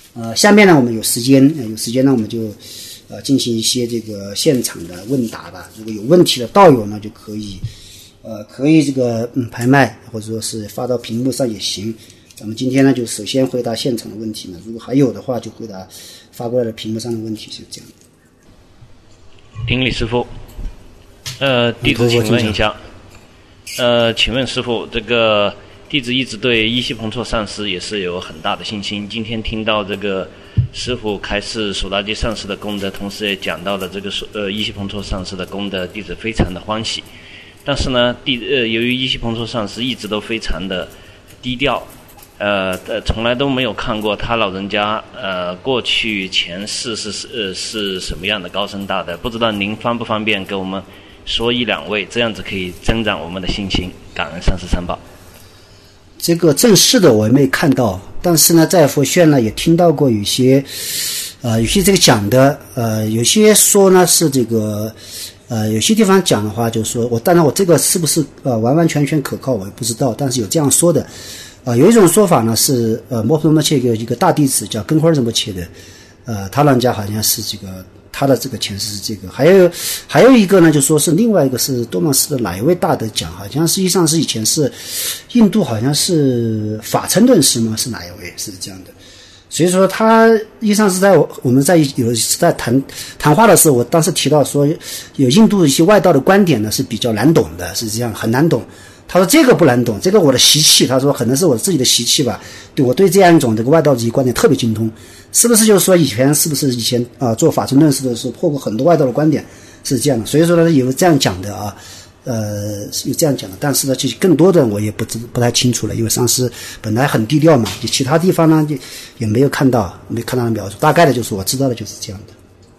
下面呢我们有时间呢我们就进行一些这个现场的问答吧。如果有问题的道友呢就可以这个拍卖或者说是发到屏幕上也行。咱们今天呢就首先回答现场的问题嘛，如果还有的话就回答发过来的屏幕上的问题，是这样。 丁力师傅，弟子请问一下，请问师傅，这个弟子一直对依稀彭措上师也是有很大的信心。今天听到这个师傅开示索达基上师的功德，同时也讲到了这个依稀彭措上师的功德，弟子非常的欢喜。但是呢，由于依稀彭措上师一直都非常的低调，从来都没有看过他老人家过去前世是什么样的高深大德，不知道您方不方便给我们说一两位，这样子可以增长我们的信心。感恩上师三宝。 这个正式的我也没看到，但是呢在佛学呢也听到过有些这个讲的有些说呢是这个有些地方讲的话就是说当然我这个是不是完完全全可靠我也不知道，但是有这样说的。有一种说法呢是摩诃摩切一个大弟子叫根花仁波切的他老人家好像是这个他的这个前世是这个。还有一个呢就说是另外一个是多玛斯的哪一位大德讲，好像实际上是以前是印度好像是法称顿师吗，是哪一位，是这样的。所以说他实际上是在我们在谈话的时候，我当时提到说有印度一些外道的观点呢是比较难懂的，是这样很难懂。他说这个不难懂，这个我的习气，他说可能是我自己的习气吧，我对这样一种这个外道的观点特别精通，是不是就是说以前做法称论师的时候破过很多外道的观点，是这样的。所以说呢有这样讲的有这样讲的，但是呢就更多的我也不太清楚了，因为上师本来很低调嘛，就其他地方呢也没看到的描述，大概的就是我知道的就是这样的。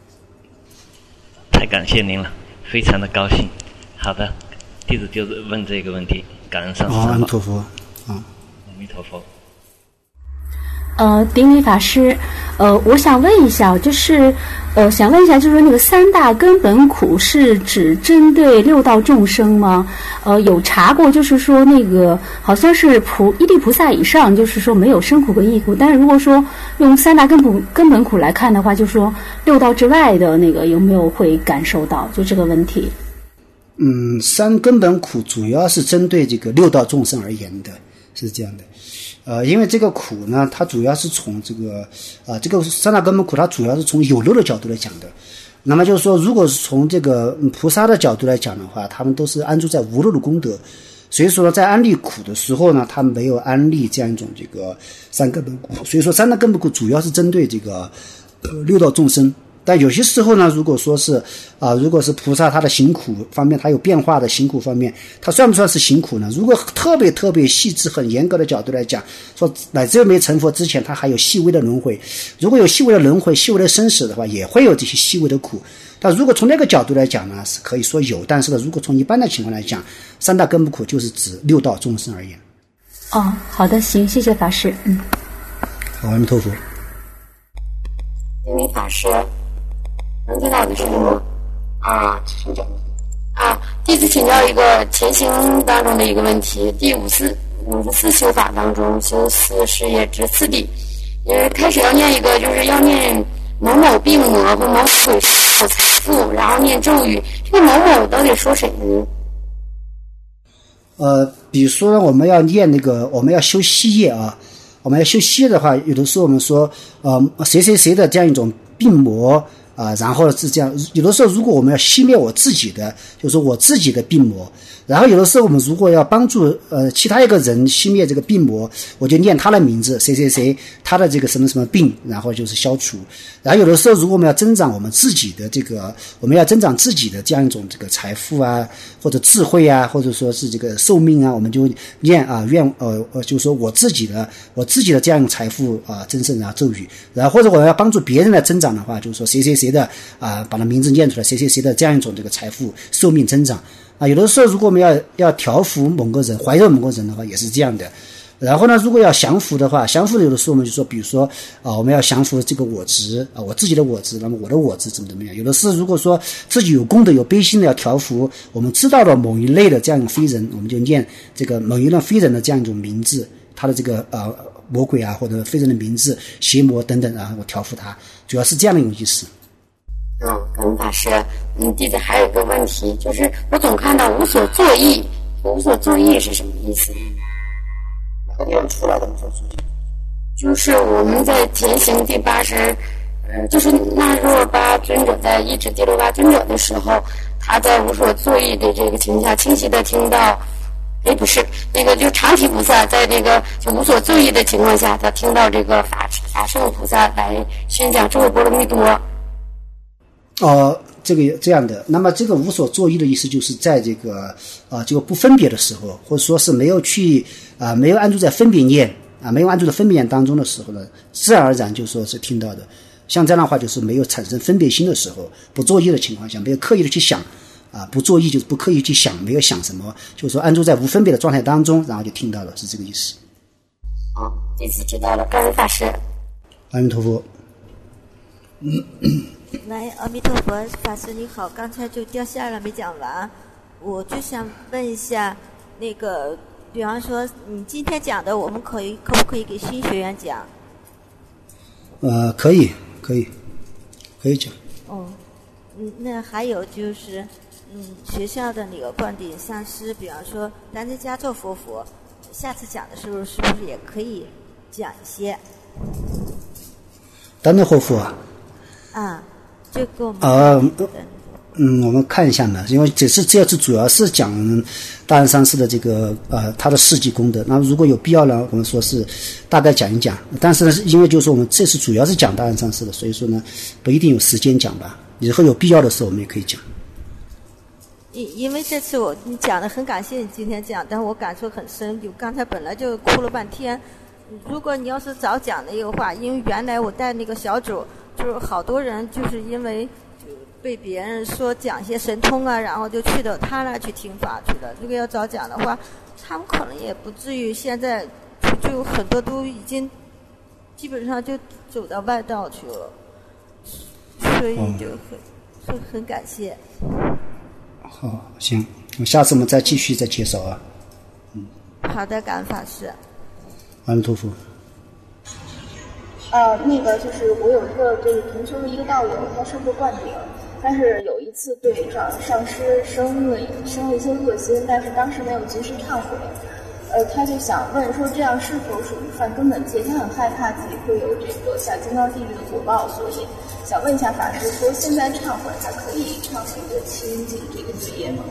太感谢您了，非常的高兴。好的，弟子就是问这个问题，感恩上师。 阿弥陀佛。 阿弥陀佛。 顶礼法师，我想问一下，就是说那个三大根本苦是指针对六道众生吗？有查过，就是说那个好像是一地菩萨以上，就是说没有生苦跟异苦，但是如果说用三大根本苦来看的话，就是说六道之外的那个有没有会感受到，就这个问题。 三根本苦主要是针对这个六道众生而言的，是这样的。因为这个苦呢，它主要是从这个三大根本苦，它主要是从有漏的角度来讲的。那么就是说，如果是从这个菩萨的角度来讲的话，他们都是安住在无漏的功德，所以说呢，在安立苦的时候呢，他们没有安立这样一种这个三根本苦。所以说，三大根本苦主要是针对这个六道众生。但有些时候呢，如果是菩萨他的行苦方面，他有变化的行苦方面，他算不算是行苦呢？如果特别特别细致很严格的角度来讲，说乃至没成佛之前他还有细微的轮回，如果有细微的轮回细微的生死的话，也会有这些细微的苦。但如果从那个角度来讲呢，是可以说有，但是呢，如果从一般的情况来讲，三大根本苦就是指六道众生而言。 好的，行，谢谢法师。 好，阿弥陀佛。 因为法师能听到我的声音吗？ 请讲。 弟子请教一个前行当中的一个问题，第54修法当中修四事业之次第，开始要念一个，就是要念某某病魔和某某鬼财富，然后念咒语，这个某某到底说谁呢？ 比如说我们要念我们要修息业啊，我们要修息业的话，有的时候我们说谁谁谁的这样一种病魔然后是这样，有的时候如果我们要熄灭我自己的，就是我自己的病魔，然后有的时候我们如果要帮助其他一个人熄灭这个病魔，我就念他的名字，谁谁谁他的这个什么什么病，然后就是消除。然后有的时候如果我们要增长我们自己的我们要增长自己的这样一种这个财富啊，或者智慧啊，或者说是这个寿命啊，我们就念就是说我自己的这样一种财富增盛咒语。然后或者我要帮助别人来增长的话，就是说谁谁谁的把他名字念出来，谁谁谁的这样一种这个财富寿命增长有的时候如果我们要调伏某个人，怀柔某个人的话也是这样的。然后呢，如果要降服的话，降服有的时候我们就说，比如说我们要降服这个我执我自己的我执，那么我的我执怎么样？有的是如果说自己有功德有悲心的要调伏，我们知道了某一类的这样一种非人，我们就念这个某一类非人的这样一种名字，他的这个魔鬼啊或者非人的名字、邪魔等等啊，我调伏他，主要是这样的一种意思。 感恩法师。弟子还有一个问题，就是我总看到无所作意，无所作意是什么意思？哪个地方出来的无所作意？就是我们在前行第80，就是那若巴尊者在医治第六巴尊者的时候，他在无所作意的这个情况下，清晰的听到，不是那个，就常体菩萨在那个就无所作意的情况下，他听到这个法圣菩萨来宣讲咒波罗蜜多。 这个这样的，那么这个无所作意的意思就是在这个这个不分别的时候，或者说是没有去没有安住在分别念没有安住在分别念当中的时候呢，自然而然就说是听到的。像这样的话，就是没有产生分别心的时候，不作意的情况下，没有刻意的去想不作意就是不刻意去想，没有想什么，就是说安住在无分别的状态当中，然后就听到了，是这个意思。 弟子知道了，感恩法师。 阿弥陀佛。 来，阿弥陀佛，法师你好，刚才就掉下了没讲完，我就想问一下，那个，比方说你今天讲的，我们可不可以给新学员讲？ 可以讲。 那还有就是，学校的那个灌顶上师，比方说丹增嘉措佛佛，下次讲的时候是不是也可以讲一些？ 丹增活佛就给我们我们看一下呢，因为这次主要是讲大安上师的这个他的事迹功德。那如果有必要呢，我们说是大概讲一讲。但是呢，因为就是我们这次主要是讲大安上师的，所以说呢，不一定有时间讲吧。以后有必要的时候，我们也可以讲。 因为这次你讲的很感谢你今天讲，但我感受很深，就刚才本来就哭了半天。如果你要是早讲的一个话，因为原来我带那个小组，就是好多人就是因为被别人说讲一些神通然后就去到他那去听法去了。如果要早讲的话，他们可能也不至于现在就很多都已经基本上就走到外道去了，所以就很感谢。 好，行，下次我们再继续再介绍好的，感恩法师。 阿弥陀佛。 那个就是我有一个就是同修的一个道友，他受过灌顶，但是有一次对上师生了一些恶心，但是当时没有及时忏悔。他就想问说，这样是否属于犯根本戒？他很害怕自己会有这个下金刚地狱的果报，所以想问一下法师说，现在忏悔还可以忏悔的清净这个罪业吗？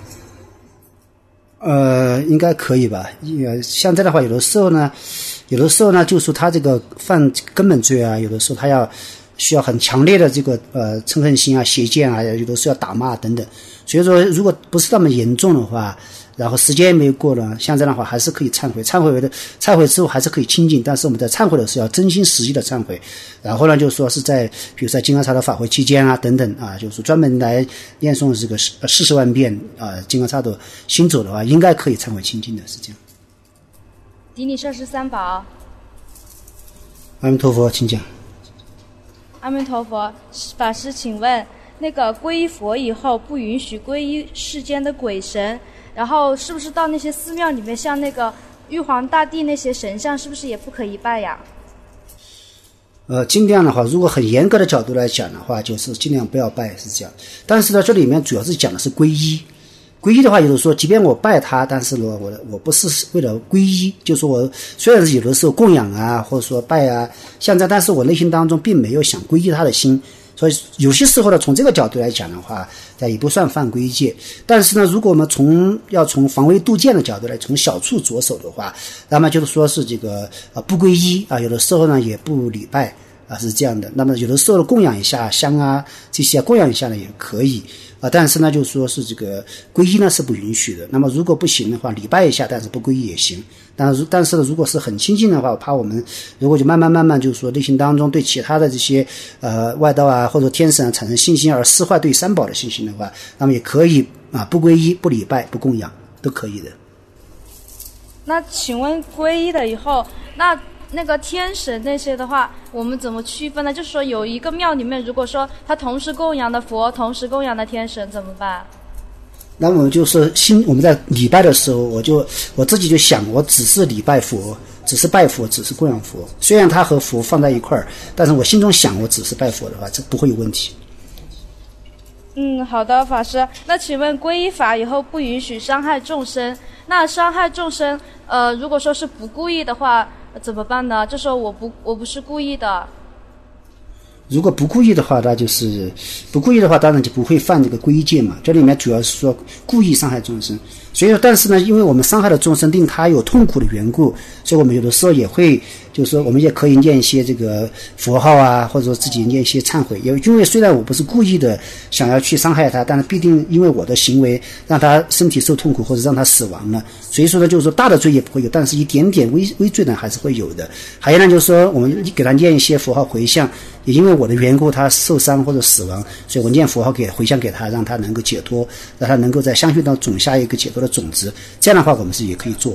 应该可以吧。像这样的话，有的时候呢，就是说他这个犯根本罪有的时候他需要很强烈的这个嗔恨心邪见有的时候要打骂等等。所以说，如果不是那么严重的话，然后时间也没有过了，像这样的话还是可以忏悔。忏悔之后还是可以清净，但是我们在忏悔的时候要真心实意的忏悔。然后呢，就是说是在比如在金刚萨埵法会期间等等就是专门来念诵这个40万遍金刚萨埵行走的话，应该可以忏悔清净的，是这样。 顶礼摄施三宝。 阿弥陀佛，请讲。 阿弥陀佛，法师，请问那个皈依佛以后不允许皈依世间的鬼神，然后是不是到那些寺庙里面，像那个玉皇大帝那些神像，是不是也不可以拜呀？ 尽量的话，如果很严格的角度来讲的话，就是尽量不要拜，是这样。但是呢，这里面主要是讲的是皈依。皈依的话，就是说，即便我拜他，但是呢，我不是为了皈依，就是说我虽然是有的时候供养或者说拜像这样，但是我内心当中并没有想皈依他的心。所以有些时候呢，从这个角度来讲的话，也不算犯皈依戒。但是呢，如果我们要从防微杜渐的角度来，从小处着手的话，那么就是说是这个不皈依有的时候呢也不礼拜是这样的。那么有的时候供养一下香这些供养一下呢也可以但是呢就是说是这个皈依呢是不允许的。那么如果不行的话，礼拜一下，但是不皈依也行。但是呢，如果是很亲近的话，我怕我们如果就慢慢就是说内心当中对其他的这些外道或者天神产生信心，而失坏对三宝的信心的话，那么也可以不皈依、不礼拜、不供养都可以的。 那请问皈依了以后，那个天神那些的话，我们怎么区分呢？就是说有一个庙里面，如果说他同时供养的佛，同时供养的天神怎么办？那么就是我们在礼拜的时候，我自己就想，我只是礼拜佛， 只是拜佛，只是供养佛。虽然它和佛放在一块儿，但是我心中想我只是拜佛的话，这不会有问题。 好的，法师。那请问皈依法以后不允许伤害众生，那伤害众生，如果说是不故意的话，怎么办呢？就说我不是故意的。 如果不故意的话，那就是不故意的话，当然就不会犯这个皈依戒嘛。这里面主要是说故意伤害众生，所以说，但是呢，因为我们伤害了众生，令他有痛苦的缘故，所以我们有的时候也会，就是说，我们也可以念一些这个佛号啊，或者说自己念一些忏悔。因为虽然我不是故意的想要去伤害他，但是必定因为我的行为让他身体受痛苦或者让他死亡了，所以说呢，就是说大的罪也不会有，但是一点点微罪呢还是会有的。还有呢，就是说我们给他念一些佛号回向，也因为我的缘故他受伤或者死亡，所以我念佛号回向给他，让他能够解脱，让他能够在相续当中种下一个解脱的种子。这样的话我们是也可以做。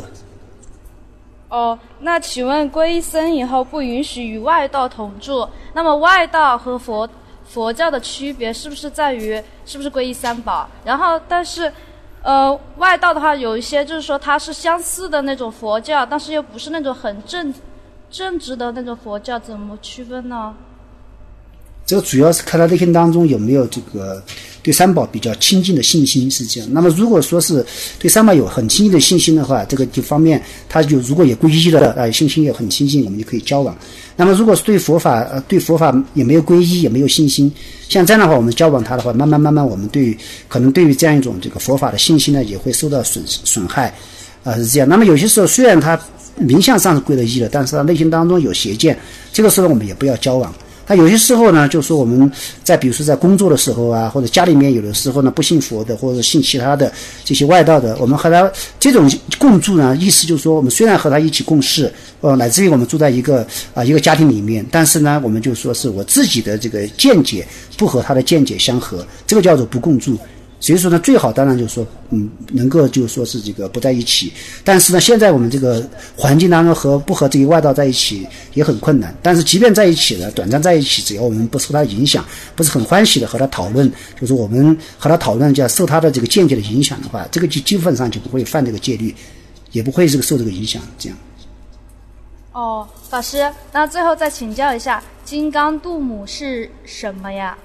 那请问皈依僧以后不允许与外道同住，那么外道和佛教的区别是不是在于是不是皈依三宝？然后但是外道的话有一些就是说它是相似的那种佛教，但是又不是那种很正直的那种佛教，怎么区分呢？ 这个主要是看他内心当中有没有这个对三宝比较亲近的信心，是这样。那么如果说是对三宝有很亲近的信心的话，这个就方面他就如果也皈依了，信心也很亲近，我们就可以交往。那么如果是对佛法也没有皈依，也没有信心，像这样的话我们交往他的话，慢慢我们可能对于这样一种这个佛法的信心呢也会受到损害是这样。那么有些时候虽然他名相上是皈了依了，但是他内心当中有邪见，这个时候我们也不要交往。那有些时候呢，就是说我们比如说在工作的时候啊，或者家里面有的时候呢不信佛的，或者信其他的这些外道的，我们和他这种共住呢，意思就是说我们虽然和他一起共事，乃至于我们住在一个家庭里面，但是呢，我们就说是我自己的这个见解不和他的见解相合，这个叫做不共住。所以说呢，最好当然就是说，能够就是说是这个不在一起。但是呢，现在我们这个环境当中不和这些外道在一起也很困难。但是即便在一起了，短暂在一起，只要我们不受他的影响，不是很欢喜的和他讨论，就是我们和他讨论就要受他的这个见解的影响的话，这个就基本上就不会犯这个戒律，也不会受这个影响。这样。 法师，那最后再请教一下，金刚度母是什么呀？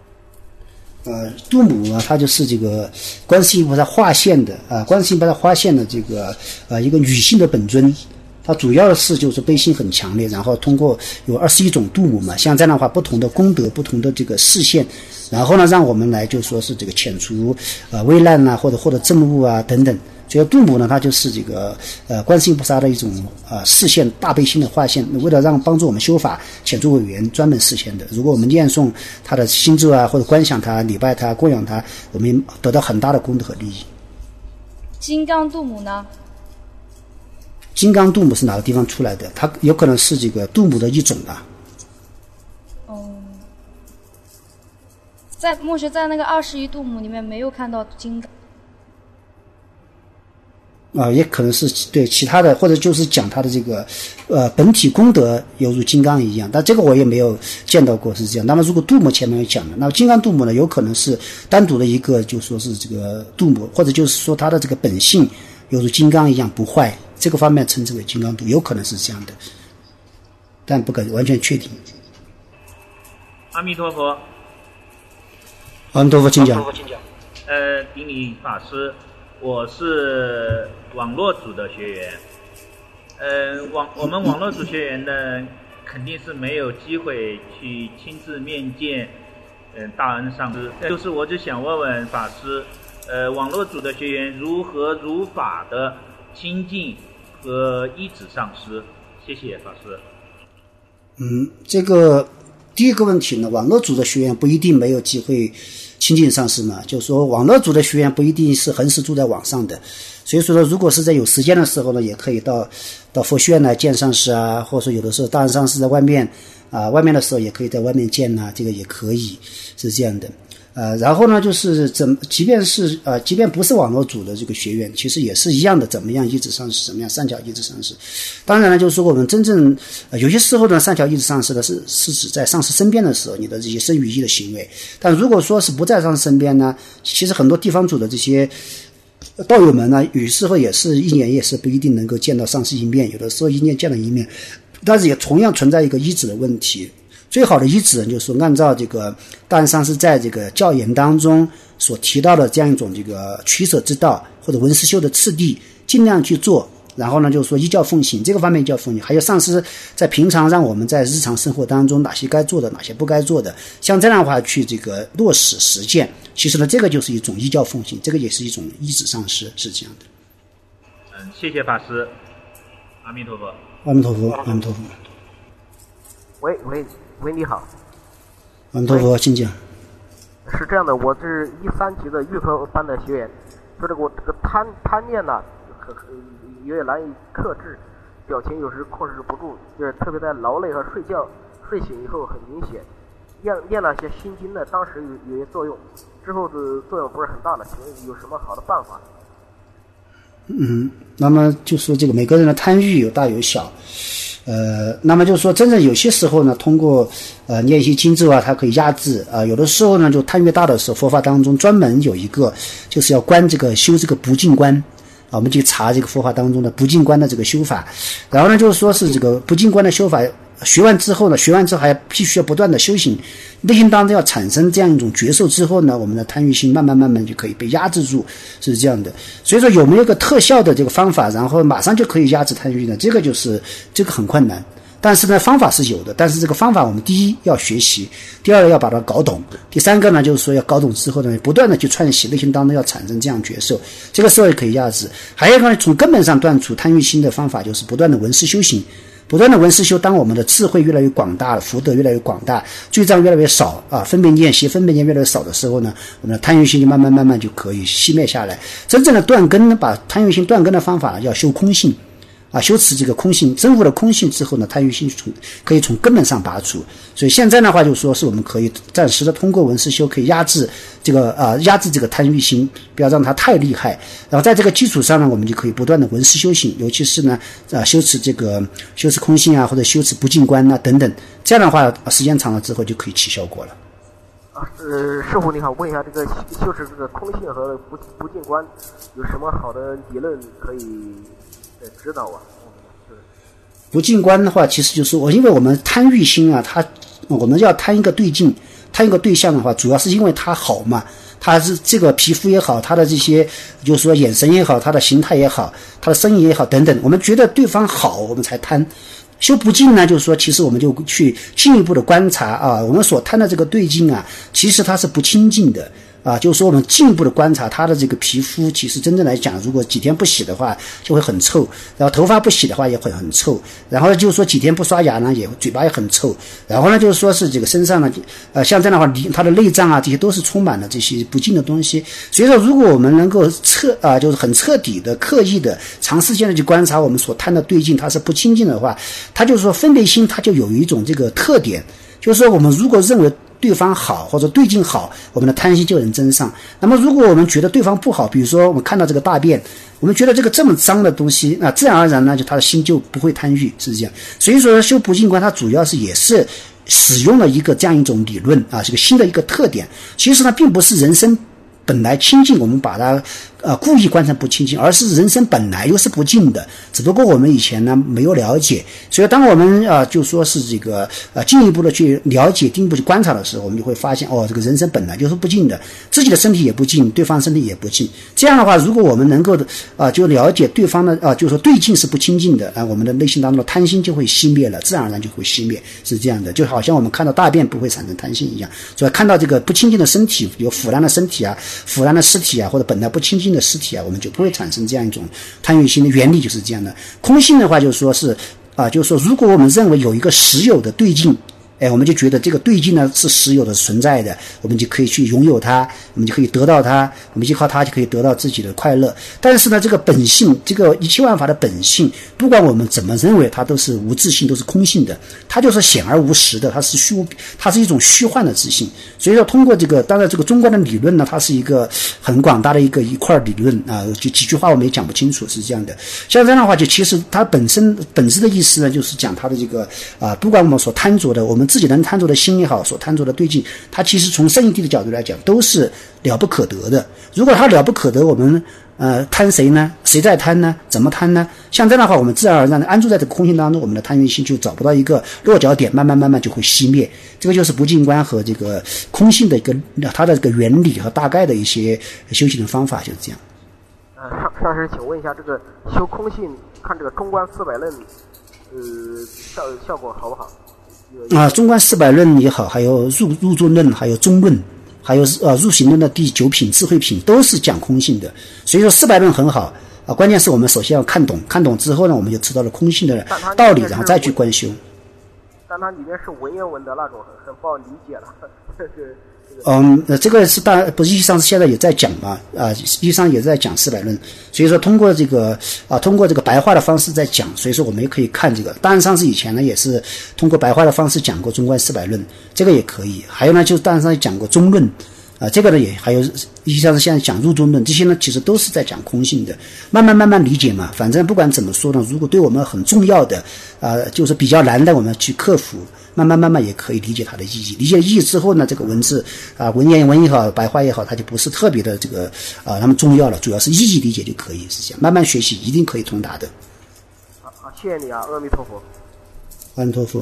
度母啊，它就是这个观世音菩萨化现的观世音菩萨化现的这个一个女性的本尊，它主要是就是悲心很强烈，然后通过有21种度母嘛，像这样的话，不同的功德，不同的这个示现，然后呢，让我们来就说是这个遣除危难啊，或者获得正悟啊等等。所以度母呢，它就是这个观世音菩萨的一种示现大悲心的化现，为了帮助我们修法遣除违缘专门示现的。如果我们念诵他的心咒啊，或者观想他、礼拜他、供养他，我们得到很大的功德和利益。 金刚度母呢？ 金刚度母是哪个地方出来的？它有可能是这个度母的一种吧。 在墨学在那个21度母里面没有看到金刚。 也可能是对其他的，或者就是讲他的这个本体功德犹如金刚一样，但这个我也没有见到过是这样。那么如果度母前面有讲的，那么金刚度母呢，有可能是单独的一个，就说是这个度母，或者就是说他的这个本性犹如金刚一样不坏，这个方面称之为金刚度，有可能是这样的，但不敢完全确定。 阿弥陀佛。 阿弥陀佛，请讲。 顶礼法师。我是网络组的学员，我们网络组学员呢，肯定是没有机会去亲自面见，大恩上师。就是我就想问问法师，网络组的学员如何如法的亲近和依止上师？谢谢法师。 这个第一个问题呢，网络组的学员不一定没有机会亲近上师嘛，就是说网络组的学员不一定是恒时住在网上的，所以说如果是在有时间的时候呢，也可以到佛学院来见上师啊，或者说有的时候大恩上师在外面的时候也可以在外面见这个也可以，是这样的。然后呢，就是即便不是网络组的这个学员，其实也是一样的，怎么样依止上师，怎么样善巧依止上师。当然呢，就是说我们真正有些时候呢，善巧依止上师的是指在上师身边的时候，你的这些身语意的行为。但如果说是不在上师身边呢，其实很多地方组的这些道友们呢，有时候也是一年也是不一定能够见到上师一面，有的时候一年见了一面，但是也同样存在一个依止的问题。最好的依止人就是说按照这个大安上师在这个教言当中所提到的这样一种这个取舍之道或者文思修的次第，尽量去做。然后呢，就是说依教奉行，这个方面依教奉行，还有上师在平常让我们在日常生活当中哪些该做的，哪些不该做的，像这样的话去这个落实实践。其实呢，这个就是一种依教奉行，这个也是一种依止上师，是这样的。 谢谢法师，阿弥陀佛。 阿弥陀佛，阿弥陀佛。 喂，你好。 阿弥陀佛，请讲。 是这样的，我是13级的预科班的学员，说这个我这个贪念呢，有点难以克制，表情有时控制不住，就是特别在劳累和睡醒以后很明显。念了些心经呢，当时有些作用，之后的作用不是很大了，请问有什么好的办法？ 那么就说这个每个人的贪欲有大有小，那么就是说真正有些时候呢，通过念一些经咒啊，它可以压制啊，有的时候呢就贪欲大的时候，佛法当中专门有一个就是要修这个不净观啊，我们去查这个佛法当中的不净观的这个修法，然后呢就是说是这个不净观的修法学完之后还必须要不断的修行，内心当中要产生这样一种觉受之后呢，我们的贪欲心慢慢就可以被压制住，是这样的。所以说有没有个特效的这个方法，然后马上就可以压制贪欲呢？这个很困难。但是呢，方法是有的，但是这个方法我们第一要学习，第二要把它搞懂，第三个呢就是说要搞懂之后呢，不断的去串习，内心当中要产生这样觉受，这个时候也可以压制。还有一个呢，从根本上断除贪欲心的方法就是不断的闻思修行。不断的闻思修，当我们的智慧越来越广大了，福德越来越广大，罪障越来越少啊，分别念越来越少的时候呢，我们的贪欲心就慢慢就可以熄灭下来。真正的断根，把贪欲心断根的方法呢，要修空性啊，修持这个空性，真悟了空性之后呢，贪欲心可以从根本上拔除。所以现在的话，就说是我们可以暂时的通过闻思修，可以压制这个贪欲心，不要让它太厉害。然后在这个基础上呢，我们就可以不断的闻思修行，尤其是呢修持空性啊，或者修持不净观啊等等，这样的话时间长了之后就可以起效果了。 师傅你好，问一下这个修持这个空性和不净观有什么好的理论可以指导啊？ 不净观的话，其实就是因为我们贪欲心啊，我们要贪一个对境，贪一个对象的话，主要是因为它好嘛，它是这个皮肤也好，它的这些就是说眼神也好，它的形态也好，它的声音也好等等，我们觉得对方好，我们才贪。修不净呢，就是说其实我们就去进一步的观察啊，我们所贪的这个对境啊，其实它是不清净的。就是说我们进一步的观察他的这个皮肤，其实真正来讲，如果几天不洗的话就会很臭，然后头发不洗的话也会很臭，然后就是说几天不刷牙呢，嘴巴也很臭，然后呢就是说是这个身上呢像这样的话他的内脏啊，这些都是充满了这些不净的东西。所以说如果我们能够就是很彻底的刻意的长时间的去观察我们所贪的对境，它是不清净的话，它就是说分别心它就有一种这个特点，就是说我们如果认为对方好或者对境好，我们的贪心就能增上。那么如果我们觉得对方不好，比如说我们看到这个大便，我们觉得这个这么脏的东西，那自然而然呢，就他的心就不会贪欲，是这样。所以说修不净观它主要也是使用了一个这样一种理论啊，这个新的一个特点。其实呢并不是人生本来清净，我们把它故意观成不清净，而是人生本来又是不净的，只不过我们以前呢没有了解。所以当我们就说是这个进一步的去了解，进一步去观察的时候，我们就会发现这个人生本来就是不净的，自己的身体也不净，对方身体也不净。这样的话，如果我们能够就了解对方的就是说对境是不清净的我们的内心当中的贪心就会熄灭了，自然而然就会熄灭，是这样的。就好像我们看到大便不会产生贪心一样，所以看到这个不清净的身体，有腐烂的身体啊、腐烂的尸体啊，或者本来不清净的尸体啊，我们就不会产生这样一种贪欲心的原理就是这样的。空性的话就是说是就是说如果我们认为有一个实有的对境，我们就觉得这个对境呢是实有的存在的，我们就可以去拥有它，我们就可以得到它，我们就靠它就可以得到自己的快乐。但是呢这个本性，这个一切万法的本性，不管我们怎么认为它都是无自性，都是空性的，它就是显而无实的，它是一种虚幻的自性。所以说通过这个，当然这个中观的理论呢，它是一个很广大的一块理论就几句话我们也讲不清楚，是这样的。像这样的话，就其实它本质的意思呢，就是讲它的这个不管我们所贪着的，我们自己能贪着的心也好，所贪着的对境，它其实从圣义谛的角度来讲都是了不可得的。如果它了不可得，我们贪谁呢？谁在贪呢？怎么贪呢？像这样的话，我们自然而然的安住在这个空性当中，我们的贪欲心就找不到一个落脚点，慢慢就会熄灭。这个就是不净观和这个空性的一个它的这个原理和大概的一些修行的方法，就是这样。 上师，请问一下，这个修空性，看这个中观400论，效果好不好？ 中观400论也好，还有入中论，还有中论。还有入行论的第9品智慧品都是讲空性的，所以说400论很好啊。关键是我们首先要看懂之后呢，我们就知道了空性的道理，然后再去观修。 但它里面是文言文的那种，很不好理解了。 这个是不是实际上现在也在讲嘛？实际上也在讲400论，所以说通过这个白话的方式在讲，所以说我们也可以看这个。当然上次以前呢也是通过白话的方式讲过中观400论，这个也可以。还有呢，就是当然上讲过中论这个呢也还有，实际上是现在讲入中论，这些呢其实都是在讲空性的，慢慢理解嘛。反正不管怎么说呢，如果对我们很重要的就是比较难的，我们去克服。慢慢也可以理解它的意义，理解意义之后呢，这个文字文言文也好，白话也好，它就不是特别的这个那么重要了，主要是意义理解就可以，是这样。慢慢学习一定可以通达的。 好，谢谢你啊，阿弥陀佛。 阿弥陀佛。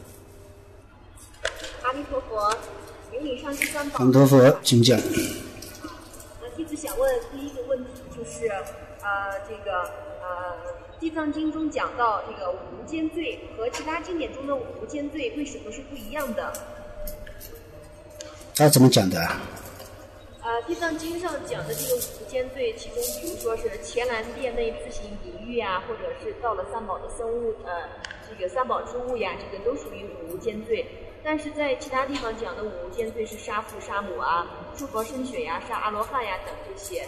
阿弥陀佛，请你上师三宝。 阿弥陀佛，请讲。 弟子想问第一个问题就是地藏经中讲到这个五无间罪和其他经典中的五无间罪为什么是不一样的？ 他怎么讲的？ 地藏经上讲的这个五无间罪，其中比如说是伽蓝殿内自行淫欲啊，或者是到了三宝的僧物这个三宝之物呀，这个都属于五无间罪。但是在其他地方讲的五无间罪是杀父杀母啊、诸佛身血呀、杀阿罗汉呀等这些。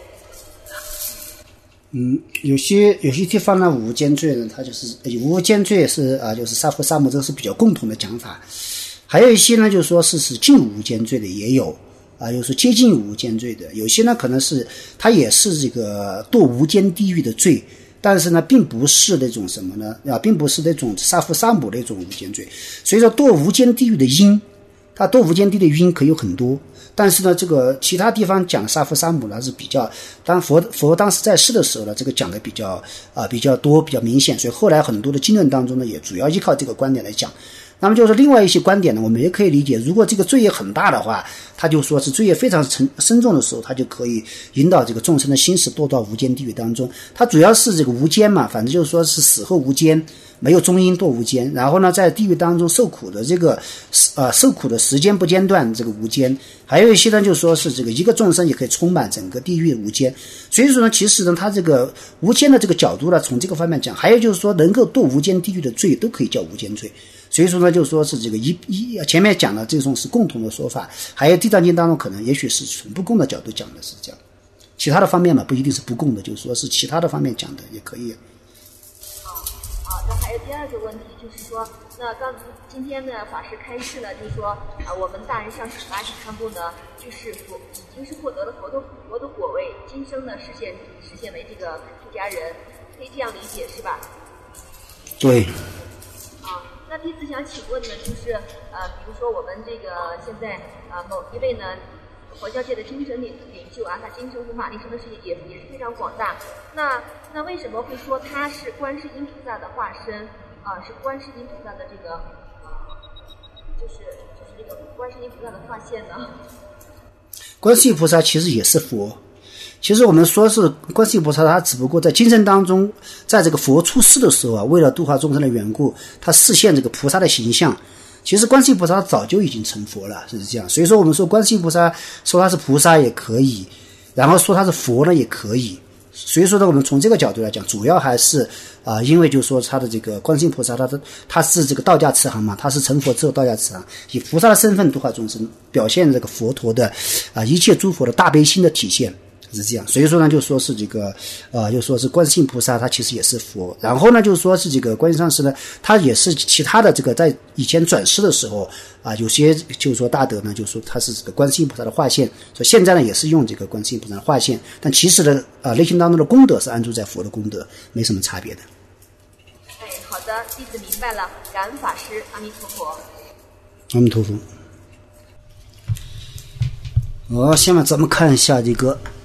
有些地方呢，五无间罪呢，它就是五无间罪是就是杀父杀母，这个是比较共同的讲法。还有一些呢，就是说是近五无间罪的也有就是接近五无间罪的。有些呢，可能是它也是这个堕无间地狱的罪，但是呢，并不是那种什么呢并不是那种杀父杀母的那种无间罪。所以说，堕无间地狱的因，它堕无间地狱的因可以有很多。但是呢，这个其他地方讲杀父杀母呢是比较，当佛当时在世的时候呢，这个讲的比较多，比较明显，所以后来很多的经论当中呢，也主要依靠这个观点来讲。那么就是另外一些观点呢，我们也可以理解，如果这个罪业很大的话，他就说是罪业非常深重的时候，他就可以引导这个众生的心识堕到无间地狱当中。他主要是这个无间嘛，反正就是说是死后无间，没有中阴堕无间，然后呢在地狱当中受苦的这个受苦的时间不间断，这个无间。还有一些呢就是说是这个一个众生也可以充满整个地狱无间。所以说呢，其实呢他这个无间的这个角度呢，从这个方面讲，还有就是说能够堕无间地狱的罪都可以叫无间罪。所以说呢，就是说是这个前面讲的这种是共同的说法，还有地藏经当中可能也许是从不共的角度讲的是这样，其他的方面嘛不一定是不共的，就是说是其他的方面讲的也可以。 那还有第二个问题就是说，那今天呢法师开示了，就是说我们大人上师法体堪布呢，就是已经是获得了佛的果位，今生呢实现为这个出家人，可以这样理解是吧？ 对。 那弟子想请问呢，就是比如说我们这个现在某一位呢佛教界的精神领袖他精神无法力生的事业也是非常广大。那为什么会说他是观世音菩萨的化身是观世音菩萨的这个就是这个观世音菩萨的化现呢？ 观世音菩萨其实也是佛。其实我们说是观世音菩萨，他只不过在精神当中，在这个佛出世的时候为了度化众生的缘故，他示现这个菩萨的形象。其实观世音菩萨早就已经成佛了，是这样。所以说我们说观世音菩萨说他是菩萨也可以，然后说他是佛呢也可以。所以说呢，我们从这个角度来讲，主要还是因为就是说他的这个观世音菩萨，他是这个道家慈航嘛，他是成佛之后道家慈航，以菩萨的身份度化众生，表现这个佛陀的一切诸佛的大悲心的体现。是这样，所以说呢，就说是这个就说是观世音菩萨，他其实也是佛。然后呢，就说是这个观世上师呢，他也是其他的这个在以前转世的时候有些就是说大德呢，就说他是这个观世音菩萨的化现，所以现在呢也是用这个观世音菩萨的化现，但其实的内心当中的功德是安住在佛的功德，没什么差别的。 好的，弟子明白了，感恩法师，阿弥陀佛。 阿弥陀佛。下面咱们看一下这个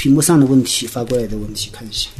屏幕上的问题发过来的问题看一下。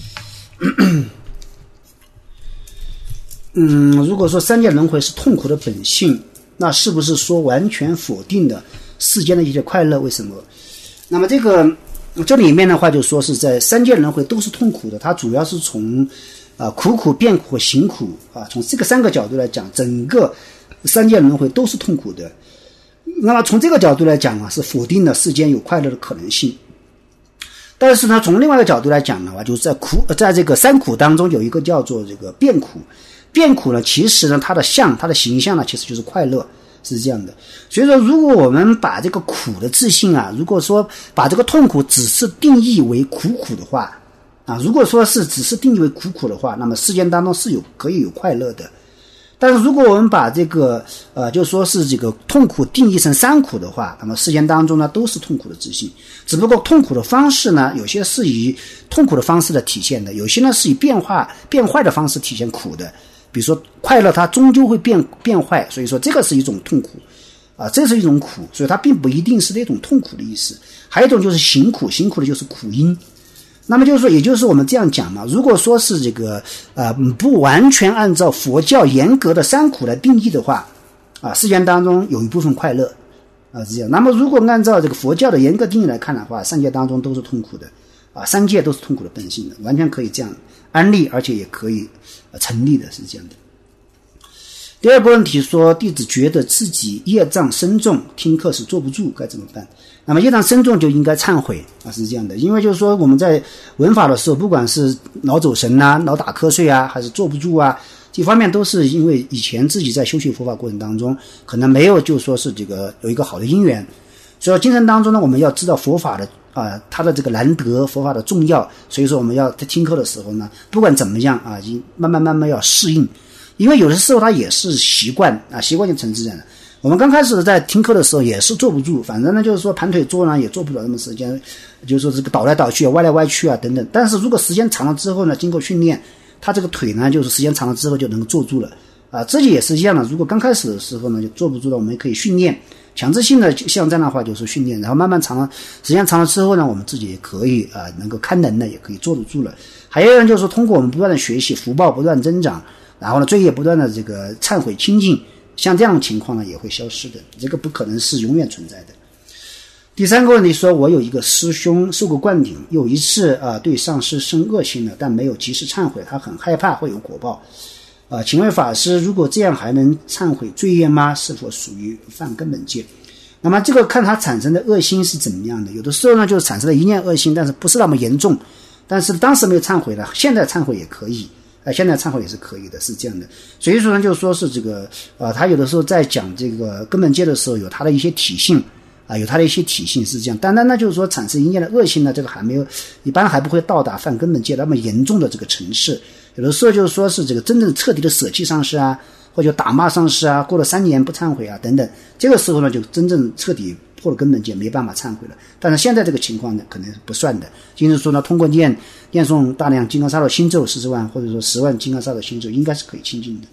如果说三界轮回是痛苦的本性，那是不是说完全否定的世间的一些快乐？为什么？那么这里面的话就说是在三界轮回都是痛苦的，它主要是从苦苦、变苦和行苦从这个三个角度来讲，整个三界轮回都是痛苦的。那么从这个角度来讲是否定了世间有快乐的可能性。但是呢，从另外一个角度来讲的话，就是在这个三苦当中有一个叫做这个变苦。变苦呢，其实呢，它的形象呢，其实就是快乐，是这样的。所以说，如果我们把这个苦的自性如果说把这个痛苦只是定义为苦的话如果说是只是定义为苦的话，那么世间当中是可以有快乐的。但是如果我们把这个就说是这个痛苦定义成三苦的话，那么世间当中呢都是痛苦的自性，只不过痛苦的方式呢，有些是以痛苦的方式来体现的，有些呢是以变坏的方式体现苦的。比如说快乐它终究会变坏，所以说这个是一种痛苦这是一种苦，所以它并不一定是那种痛苦的意思。还有一种就是行苦的就是苦因。那么就是说，也就是我们这样讲嘛，如果说是这个不完全按照佛教严格的三苦来定义的话世间当中有一部分快乐是这样。那么如果按照这个佛教的严格定义来看的话，三界当中都是痛苦的三界都是痛苦的本性的，完全可以这样安立，而且也可以成立的，是这样的。第二个问题说，弟子觉得自己业障深重，听课时坐不住，该怎么办？那么业障深重就应该忏悔是这样的。因为就是说我们在闻法的时候，不管是脑走神脑打瞌睡还是坐不住这方面都是因为以前自己在修学佛法过程当中可能没有就说是这个有一个好的因缘。所以精神当中呢，我们要知道佛法的它的这个难得，佛法的重要，所以说我们要在听课的时候呢，不管怎么样慢慢要适应。因为有的时候它也是习惯习惯就成自然了。我们刚开始在听课的时候也是坐不住，反正呢就是说盘腿坐呢也坐不了那么时间，就是说这个倒来倒去歪来歪去等等。但是如果时间长了之后呢，经过训练，它这个腿呢就是时间长了之后就能够坐住了这也是一样的。如果刚开始的时候呢就坐不住了，我们可以训练，强制性的像这样的话就是训练，然后慢慢时间长了之后呢，我们自己也可以能够堪能的也可以坐得住了。还有人就是说通过我们不断的学习，福报不断增长，然后呢罪业不断的这个忏悔清净，像这样的情况呢也会消失的，这个不可能是永远存在的。第三个问题说，我有一个师兄受过灌顶，有一次对上师生恶心了，但没有及时忏悔，他很害怕会有果报请问法师，如果这样还能忏悔罪业吗？是否属于犯根本戒？那么这个看他产生的恶心是怎么样的，有的时候呢就是产生了一念恶心，但是不是那么严重，但是当时没有忏悔了，现在忏悔也可以现在忏悔也是可以的，是这样的。所以说呢就是说是这个他有的时候在讲这个根本戒的时候有他的一些体性有他的一些体性是这样。当然呢就是说产生一念的恶性呢，这个还没有，一般还不会到达犯根本戒那么严重的这个层次。有的时候就是说是这个真正彻底的舍弃上师或者打骂上师过了3年不忏悔等等，这个时候呢就真正彻底破了根本戒，没办法忏悔了。但是现在这个情况呢可能不算的，就是说呢通过念诵大量金刚萨埵心咒40万或者说10万金刚萨埵心咒应该是可以清净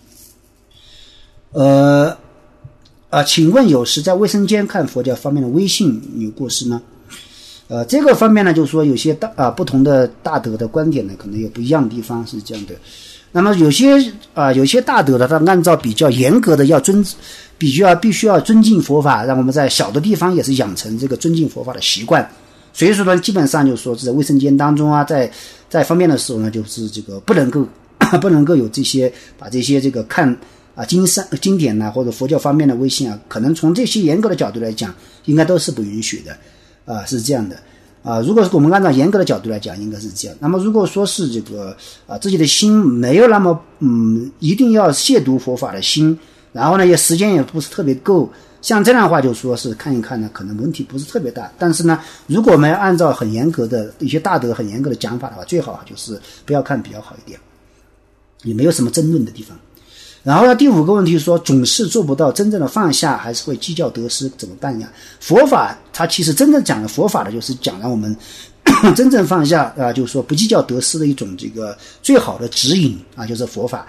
的。请问有时在卫生间看佛教方面的微信有过失吗？这个方面呢就是说有些不同的大德的观点呢可能有不一样的地方，是这样的。那么有些大德的他按照比较严格的必须要尊敬佛法，让我们在小的地方也是养成这个尊敬佛法的习惯。所以说呢基本上就是说在卫生间当中在方面的时候呢，就是这个不能够有这些把这些这个看经典或者佛教方面的微信可能从这些严格的角度来讲应该都是不允许的是这样的如果我们按照严格的角度来讲应该是这样。那么如果说是这个自己的心没有那么一定要亵渎佛法的心，然后呢也时间也不是特别够，像这样的话就说是看一看呢可能问题不是特别大。但是呢如果我们要按照很严格的一些大德很严格的讲法的话，最好就是不要看比较好一点，也没有什么争论的地方。然后呢第5个问题说，总是做不到真正的放下，还是会计较得失，怎么办呀？佛法它其实真正讲的佛法的就是讲让我们真正放下就是说不计较得失的一种这个最好的指引就是佛法。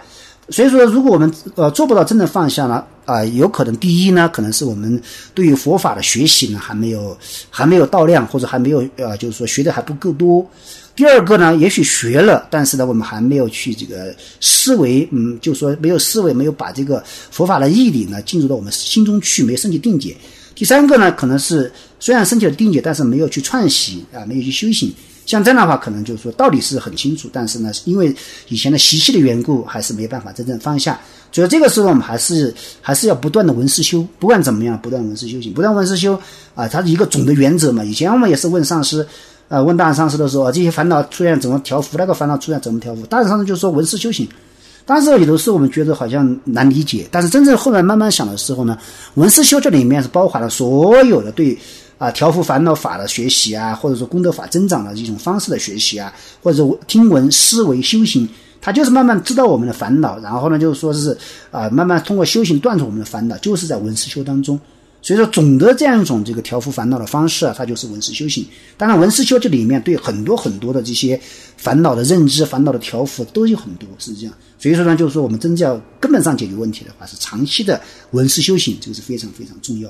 所以说如果我们做不到真的放下呢有可能第一呢，可能是我们对于佛法的学习呢还没有到量，或者还没有就是说学的还不够多。第二个呢，也许学了，但是呢我们还没有去这个思维，就是说没有思维，没有把这个佛法的义理呢进入到我们心中去，没有升起定解。第三个呢，可能是虽然升起了定解，但是没有去串习没有去修行。像这样的话，可能就是说道理是很清楚，但是呢因为以前的习气的缘故，还是没办法真正放下。所以这个时候我们还是要不断的闻思修，不管怎么样不断闻思修行，不断闻思修它是一个总的原则嘛。以前我们也是问上师问大上师的时候这些烦恼出现怎么调伏，那个烦恼出现怎么调伏，大上师就说闻思修行。当时有的时候我们觉得好像难理解，但是真正后来慢慢想的时候呢，闻思修这里面是包含了所有的对调伏烦恼法的学习或者说功德法增长的这种方式的学习或者听闻思维修行，他就是慢慢知道我们的烦恼，然后呢就是说是慢慢通过修行断除我们的烦恼，就是在闻思修当中。所以说总的这样一种这个调伏烦恼的方式它就是闻思修行。当然闻思修这里面对很多很多的这些烦恼的认知、烦恼的调伏都有很多，是这样。所以说呢，就是说我们真正要根本上解决问题的话，是长期的闻思修行，这个是非常非常重要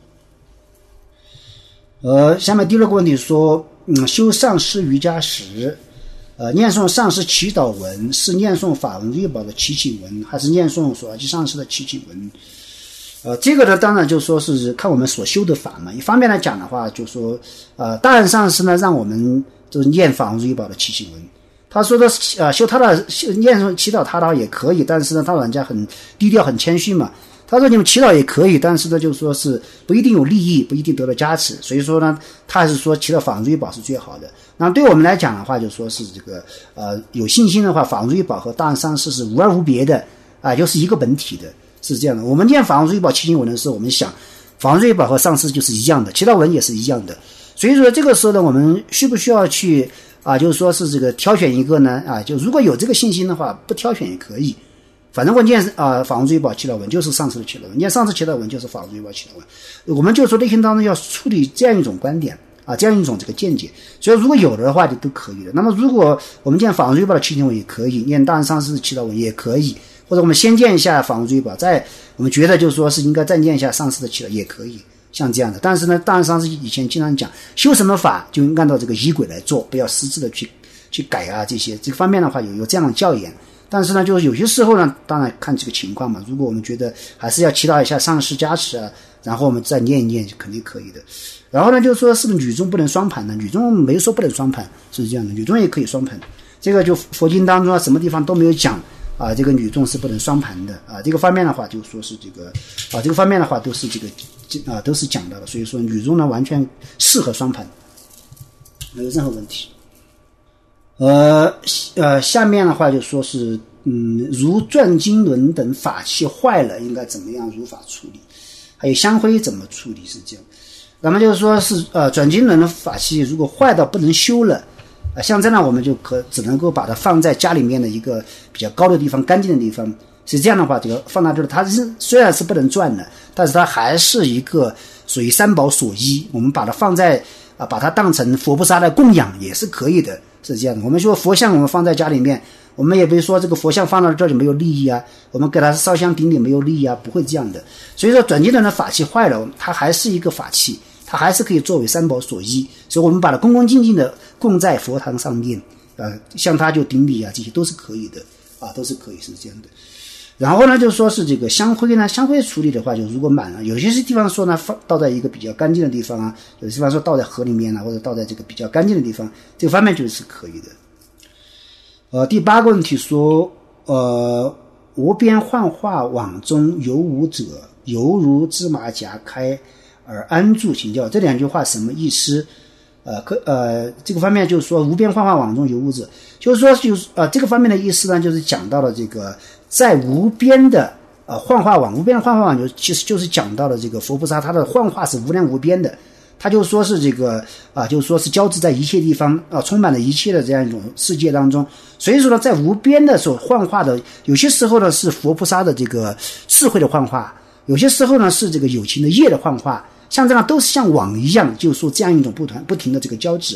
的。下面第二个问题说，修上师瑜伽时念诵上师祈祷文是念诵法文瑞宝的祈请文，还是念诵所记上师的祈请文？这个呢当然就说是看我们所修的法嘛。一方面来讲的话，就说大安上师呢让我们就是念法文瑞宝的祈请文，他说的修他的念诵祈祷他的也可以，但是呢他老人家很低调很谦虚嘛，他说你们祈祷也可以，但是呢就说是不一定有利益，不一定得到加持，所以说呢他还是说祈祷法文瑞宝是最好的。那对我们来讲的话，就说是这个有信心的话，法文瑞宝和大安上师是无二无别的就是一个本体的，是这样的。我们念法文瑞宝祈请文的时候，我们想法文瑞宝和上师就是一样的，祈祷文也是一样的。所以说这个时候呢，我们需不需要去就是说是这个挑选一个呢就如果有这个信心的话，不挑选也可以。反正我念法文瑞宝祈祷文就是上师的祈祷文，念上师祈祷文就是法文瑞宝祈祷文。我们就说内心当中要处理这样一种观点这样一种这个见解。所以如果有的话就都可以的。那么如果我们念法文瑞宝的祈请文也可以，念大安上师的祈祷文也可以，或者我们先念一下法文瑞宝，再我们觉得就是说是应该再念一下上师的祈祷也可以，像这样的。但是呢大安上师以前经常讲修什么法就按照这个仪轨来做，不要私自的去改这些，这个方面的话有这样的教言。但是呢就是有些时候呢当然看这个情况嘛，如果我们觉得还是要祈祷一下上师加持然后我们再念一念肯定可以的。然后呢就是说是不是女众不能双盘呢？女众没说不能双盘，是这样的，女众也可以双盘。这个就佛经当中什么地方都没有讲这个女众是不能双盘的这个方面的话就说是这个这个方面的话都是这个都是讲到的。所以说女众呢完全适合双盘，没有任何问题。下面的话就说是如转经轮等法器坏了应该怎么样如法处理，还有香灰怎么处理，是这样。那么就是说是转经轮的法器如果坏到不能修了像这样我们就只能够把它放在家里面的一个比较高的地方，干净的地方。是这样的话这个放在这里，它虽然是不能转的，但是它还是一个属于三宝所依，我们把它放在把它当成佛菩萨的供养也是可以的，是这样的。我们说佛像我们放在家里面，我们也不是说这个佛像放到这里没有利益我们给它烧香顶礼没有利益不会这样的。所以说转经轮的法器坏了，它还是一个法器，它还是可以作为三宝所依，所以我们把它恭恭敬敬的供在佛堂上面向它就顶礼这些都是可以的都是可以，是这样的。然后呢就是说是这个香灰呢，香灰处理的话就如果满了，有些地方说呢倒在一个比较干净的地方有些地方说倒在河里面或者倒在这个比较干净的地方，这个方面就是可以的。第8个问题说无边幻化网中有无者犹如芝麻夹开而安住，请教这两句话什么意思？这个方面就是说无边幻化网中有无者，就是说这个方面的意思呢就是讲到了这个在无边的幻化网，无边的幻化网其实就是讲到了这个佛菩萨他的幻化是无量无边的，他就说是这个就是说是交织在一切地方充满了一切的这样一种世界当中。所以说呢在无边的所幻化的，有些时候呢是佛菩萨的这个智慧的幻化，有些时候呢是这个有情的业的幻化，像这样都是像网一样，就是说这样一种不停的这个交织。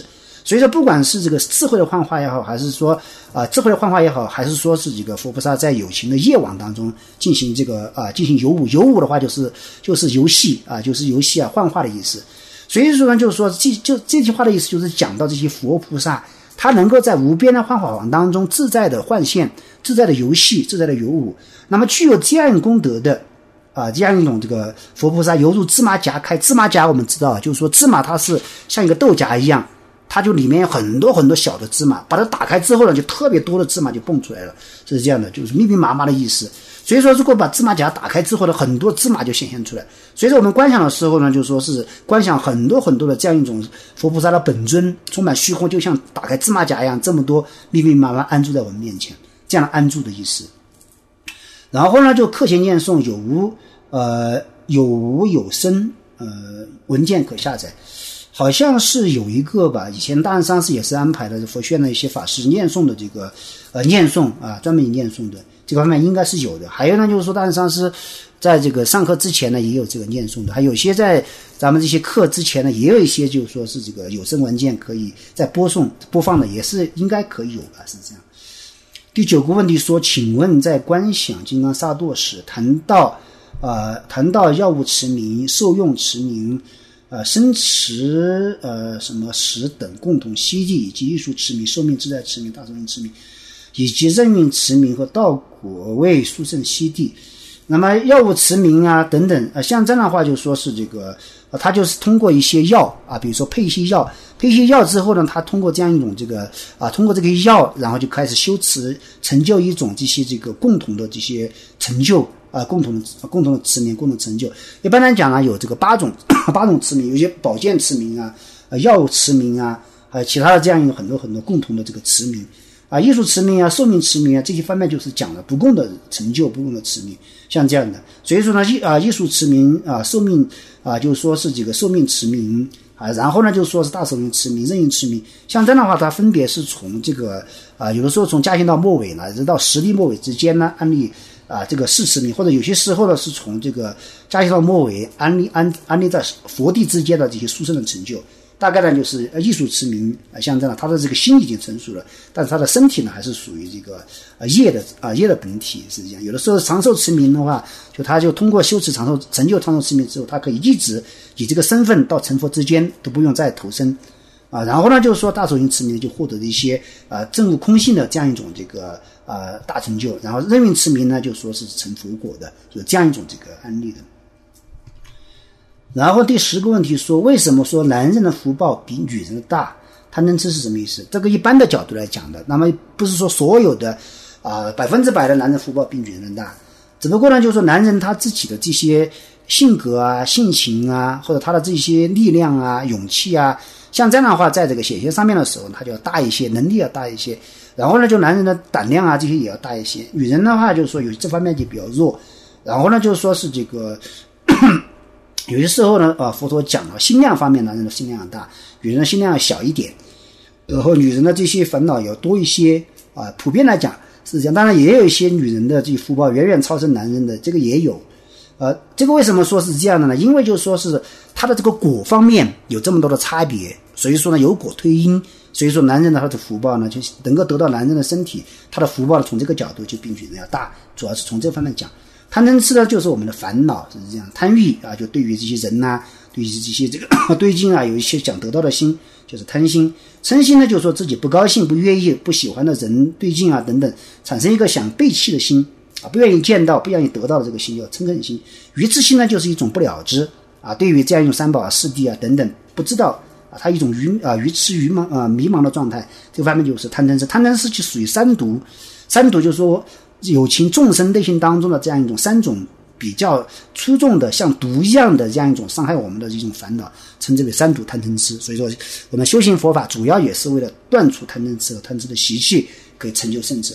所以说不管是这个智慧的幻化也好，还是说智慧的幻化也好，还是说是这个佛菩萨在有情的业网当中进行这个进行有舞，有舞的话就是游戏就是游戏幻化的意思。所以说呢，就是说就这句话的意思就是讲到这些佛菩萨他能够在无边的幻化网当中自在的幻现，自在的游戏，自在的有舞。那么具有这样功德的这样一种这个佛菩萨，犹如芝麻荚开。芝麻荚我们知道，就是说芝麻它是像一个豆荚一样，它就里面有很多很多小的芝麻，把它打开之后呢，就特别多的芝麻就蹦出来了，是这样的，就是密密麻麻的意思。所以说如果把芝麻荚打开之后呢，很多芝麻就显现出来。所以说我们观想的时候呢，就是说是观想很多很多的这样一种佛菩萨的本尊充满虚空，就像打开芝麻荚一样，这么多密密麻麻安住在我们面前，这样的安住的意思。然后呢，就课前念诵有无有声文件可下载，好像是有一个吧，以前大安上师也是安排的佛学院的一些法师念诵的这个念诵专门念诵的这个方面应该是有的。还有呢，就是说大安上师在这个上课之前呢也有这个念诵的，还有些在咱们这些课之前呢也有一些就是说是这个有声文件可以在播放的，也是应该可以有吧，是这样。第9个问题说，请问在观想金刚萨埵时谈到药物持名、受用持名、生持什么时等共同悉地，以及艺术持名、寿命自在持名、大寿命持名，以及任运持名和道果位殊胜悉地。那么药物持名等等像这样的话就说是这个他就是通过一些药比如说配一些药之后呢，他通过这样一种这个通过这个药，然后就开始修持成就一种这些这个共同的这些成就共同的持名，共同成就。一般来讲呢，有这个八种持名，有些保健持名药物持名还有其他的这样一种很多很多共同的这个持名艺术持名寿命持名这些方面就是讲了不共的成就，不共的持名，像这样的。所以说呢艺术持名寿命就是说是这个寿命持名然后呢就是说是大寿命持名、任运持名，像这样的话它分别是从这个有的时候从嘉兴到末尾呢，直到十地末尾之间呢安立这个四持名，或者有些时候呢是从这个嘉兴到末尾安立在佛地之间的这些殊胜的成就。大概呢就是艺术持名像这样，他的这个心已经成熟了，但是他的身体呢还是属于这个业的本体，是这样。有的时候长寿持名的话，他就通过修持长寿成就长寿持名之后，他可以一直以这个身份到成佛之间都不用再投生然后呢就是说大寿命持名就获得了一些证悟空性的这样一种这个大成就。然后任运持名呢就说是成佛果的，有这样一种这个案例的。然后第10个问题说，为什么说男人的福报比女人的大？贪嗔痴是什么意思？这个一般的角度来讲的，那么不是说所有的100%的男人福报比女人大，只不过呢就是说男人他自己的这些性格性情或者他的这些力量勇气像这样的话在这个显现上面的时候他就要大一些，能力要大一些。然后呢就男人的胆量这些也要大一些。女人的话就是说有这方面就比较弱。然后呢就是说是这个有些时候呢佛陀讲了心量方面，男人的心量大，女人的心量要小一点，然后女人的这些烦恼要多一些普遍来讲是这样。当然也有一些女人的这些福报远远超生男人的，这个也有这个为什么说是这样的呢？因为就是说是他的这个果方面有这么多的差别，所以说呢有果推因，所以说男人的他的福报呢就能够得到男人的身体，他的福报从这个角度就比女人要大，主要是从这方面讲。贪嗔痴呢就是我们的烦恼，是这样。贪欲就对于这些人对于这些这个对境有一些想得到的心，就是贪心。嗔心呢就是说自己不高兴、不愿意、不喜欢的人对境等等，产生一个想背弃的心不愿意见到、不愿意得到的这个心叫嗔恨心。愚痴心呢就是一种不了知对于这样一种三宝四谛等等不知道他一种愚痴迷茫的状态，这个方面就是贪嗔痴。贪嗔痴就属于三毒，三毒就是说有情众生内心当中的这样一种3种比较出众的像毒一样的这样一种伤害我们的这种烦恼，称之为三毒贪嗔痴。所以说我们修行佛法主要也是为了断除贪嗔痴和贪嗔的习气，可以成就圣者。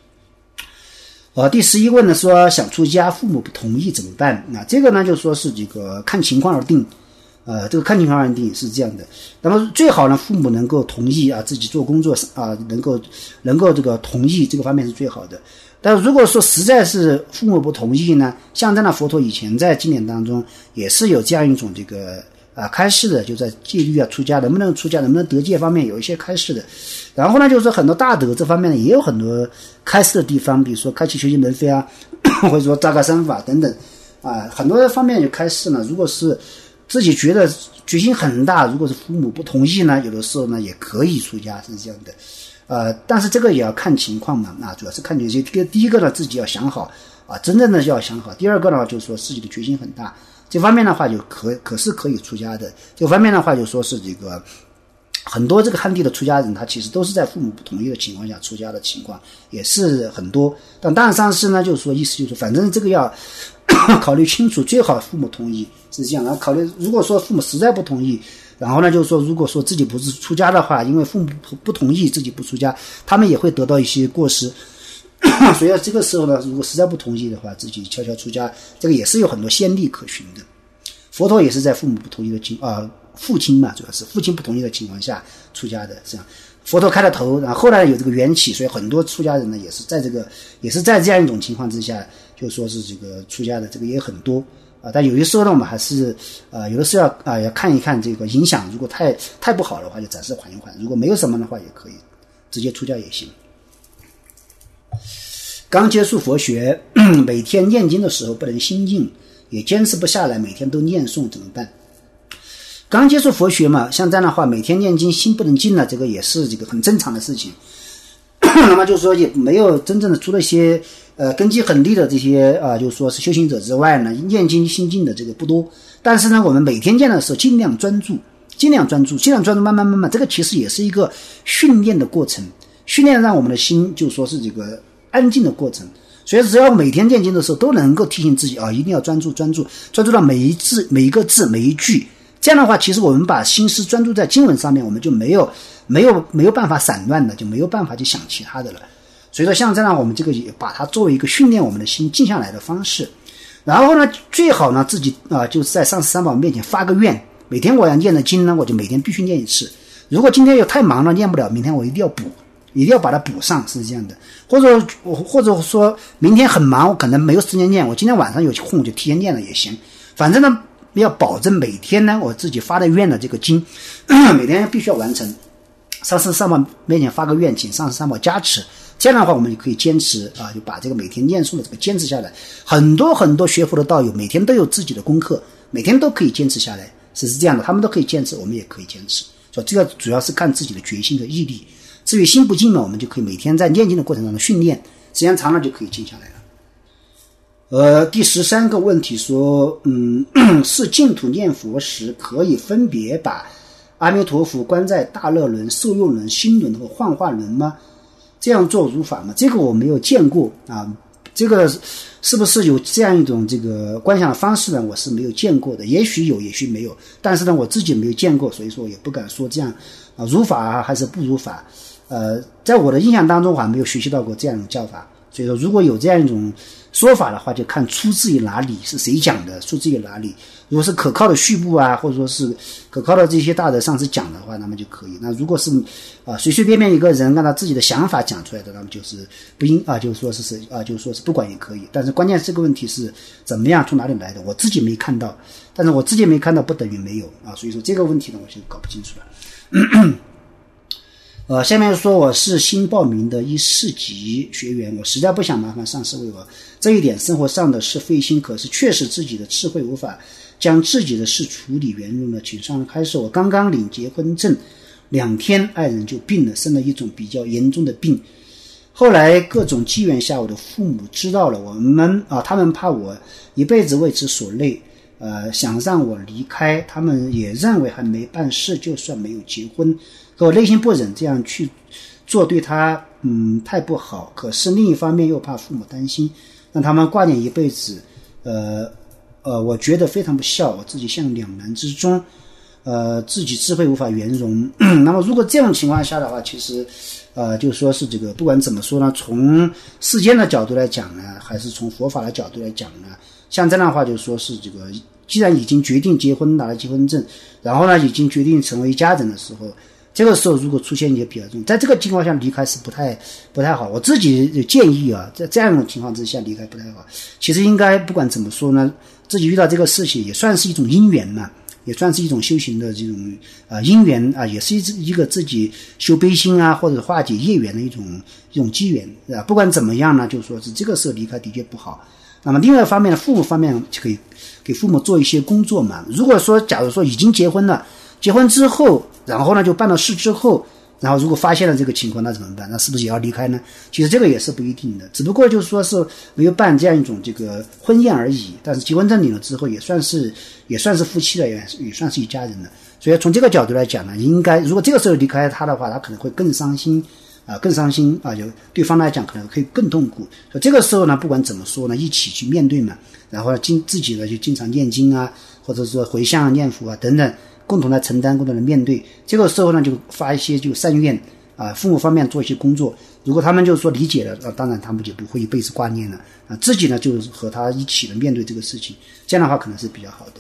第11问呢说想出家父母不同意怎么办？这个呢就说是这个看情况而定这个看情况而定是这样的。那么最好呢父母能够同意自己做工作能够这个同意，这个方面是最好的。但如果说实在是父母不同意呢，像这样的佛陀以前在经典当中也是有这样一种这个开示的，就在戒律啊、出家能不能出家、能不能得戒方面有一些开示的。然后呢，就是说很多大德这方面呢也有很多开示的地方，比如说开启修行门扉啊，或者说扎嘎三法等等很多方面有开示呢。如果是自己觉得决心很大，如果是父母不同意呢，有的时候呢也可以出家，是这样的。但是这个也要看情况嘛，主要是看情况。第一个呢，自己要想好真正的要想好。第二个呢，就是说自己的决心很大。这方面的话就可是可以出家的。这方面的话就说是这个很多这个汉地的出家人，他其实都是在父母不同意的情况下出家的情况也是很多。但当然上师呢，就是说意思就是说，反正这个要考虑清楚，最好父母同意是这样。然后考虑如果说父母实在不同意，然后呢就是说如果说自己不是出家的话，因为父母不同意自己不出家，他们也会得到一些过失。所以这个时候呢，如果实在不同意的话，自己悄悄出家，这个也是有很多先例可循的。佛陀也是在父母不同意的父亲嘛，主要是父亲不同意的情况下出家的，这样佛陀开了头，然后后来有这个缘起，所以很多出家人呢也是在这样一种情况之下，就说是这个出家的这个也很多但有些时候呢，我们还是有的时候要看一看这个影响，如果太不好的话就暂时缓一缓，如果没有什么的话也可以直接出家也行。刚接触佛学，每天念经的时候不能心静，也坚持不下来，每天都念诵怎么办？刚接触佛学嘛，像这样的话，每天念经心不能静了，这个也是这个很正常的事情。那么就是说，也没有真正的除了一些根基很利的这些就是说是修行者之外呢，念经心静的这个不多。但是呢，我们每天念的时候尽量专注，慢慢，这个其实也是一个训练的过程，训练让我们的心就说是这个安静的过程。所以只要每天念经的时候都能够提醒自己一定要专注到每一字、每一个字、每一句。这样的话，其实我们把心思专注在经文上面，我们就没有办法散乱的，就没有办法去想其他的了。所以说像这样，我们这个也把它作为一个训练我们的心静下来的方式。然后呢，最好呢自己就是在上师三宝面前发个愿，每天我要念的经呢，我就每天必须念一次。如果今天又太忙了念不了，明天我一定要把它补上，是这样的。或者说明天很忙，我可能没有时间念，我今天晚上有空就提前念了也行。反正呢要保证每天呢我自己发的愿的这个经每天必须要完成。上师三宝面前发个愿，请上师三宝加持，这样的话我们就可以坚持就把这个每天念诵的这个坚持下来。很多学佛的道友每天都有自己的功课，每天都可以坚持下来，是这样的，他们都可以坚持，我们也可以坚持。所以这个主要是看自己的决心和毅力。至于心不静呢，我们就可以每天在念经的过程当中训练，时间长了就可以静下来了。第13个问题说，是净土念佛时可以分别把阿弥陀佛关在大乐轮、受用轮、心轮和幻化轮吗？这样做如法吗？这个我没有见过这个是不是有这样一种这个观想的方式呢？我是没有见过的，也许有也许没有，但是呢我自己没有见过，所以说也不敢说这样如法还是不如法。在我的印象当中我还没有学习到过这样一种教法，所以说如果有这样一种说法的话，就看出自于哪里，是谁讲的，出自于哪里。如果是可靠的序部或者说是可靠的这些大德上师讲的话，那么就可以。那如果是随随便便一个人按照自己的想法讲出来的，那么就是不应就是说是不管也可以。但是关键这个问题是怎么样从哪里来的，我自己没看到，但是我自己没看到不等于没有所以说这个问题呢我就搞不清楚了。下面说我是新报名的14级学员，我实在不想麻烦上师为我这一点生活上的事费心，可是确实自己的智慧无法将自己的事处理圆融了，请上师开示。我刚刚领结婚证2天，爱人就病了，生了一种比较严重的病。后来各种机缘下，我的父母知道了，他们怕我一辈子为此所累，想让我离开，他们也认为还没办事，就算没有结婚，可我内心不忍这样去做，对他太不好。可是另一方面又怕父母担心，让他们挂念一辈子，我觉得非常不孝，我自己陷入两难之中，自己智慧无法圆融。那么如果这种情况下的话，其实就说是这个不管怎么说呢，从世间的角度来讲呢，还是从佛法的角度来讲呢，像这样的话就说是这个既然已经决定结婚，拿了结婚证，然后呢已经决定成为家人的时候，这个时候如果出现一些比较重，在这个情况下离开是不太好。我自己建议在这样一种情况之下离开不太好。其实应该不管怎么说呢，自己遇到这个事情也算是一种因缘嘛， 也算是一种修行的这种因缘啊，也是一个自己修悲心啊，或者化解业缘的一种机缘啊。不管怎么样呢，就是说是这个时候离开的确不好。那么另外一方面呢，父母方面就可以给父母做一些工作嘛。如果说假如说已经结婚了，结婚之后，然后呢就办了事之后，然后如果发现了这个情况，那怎么办？那是不是也要离开呢？其实这个也是不一定的，只不过就是说是没有办这样一种这个婚宴而已。但是结婚证领了之后，也算是夫妻了，也算是一家人了。所以从这个角度来讲呢，应该如果这个时候离开他的话，他可能会更伤心啊，就对方来讲可能可以更痛苦。所以这个时候呢，不管怎么说呢，一起去面对嘛，然后自己呢就经常念经啊，或者说回向念佛啊等等，共同来承担，共同来面对。这个时候呢，就发一些就善愿啊，父母方面做一些工作。如果他们就是说理解了，当然他们就不会一辈子挂念了啊。自己呢就是和他一起的面对这个事情，这样的话可能是比较好的。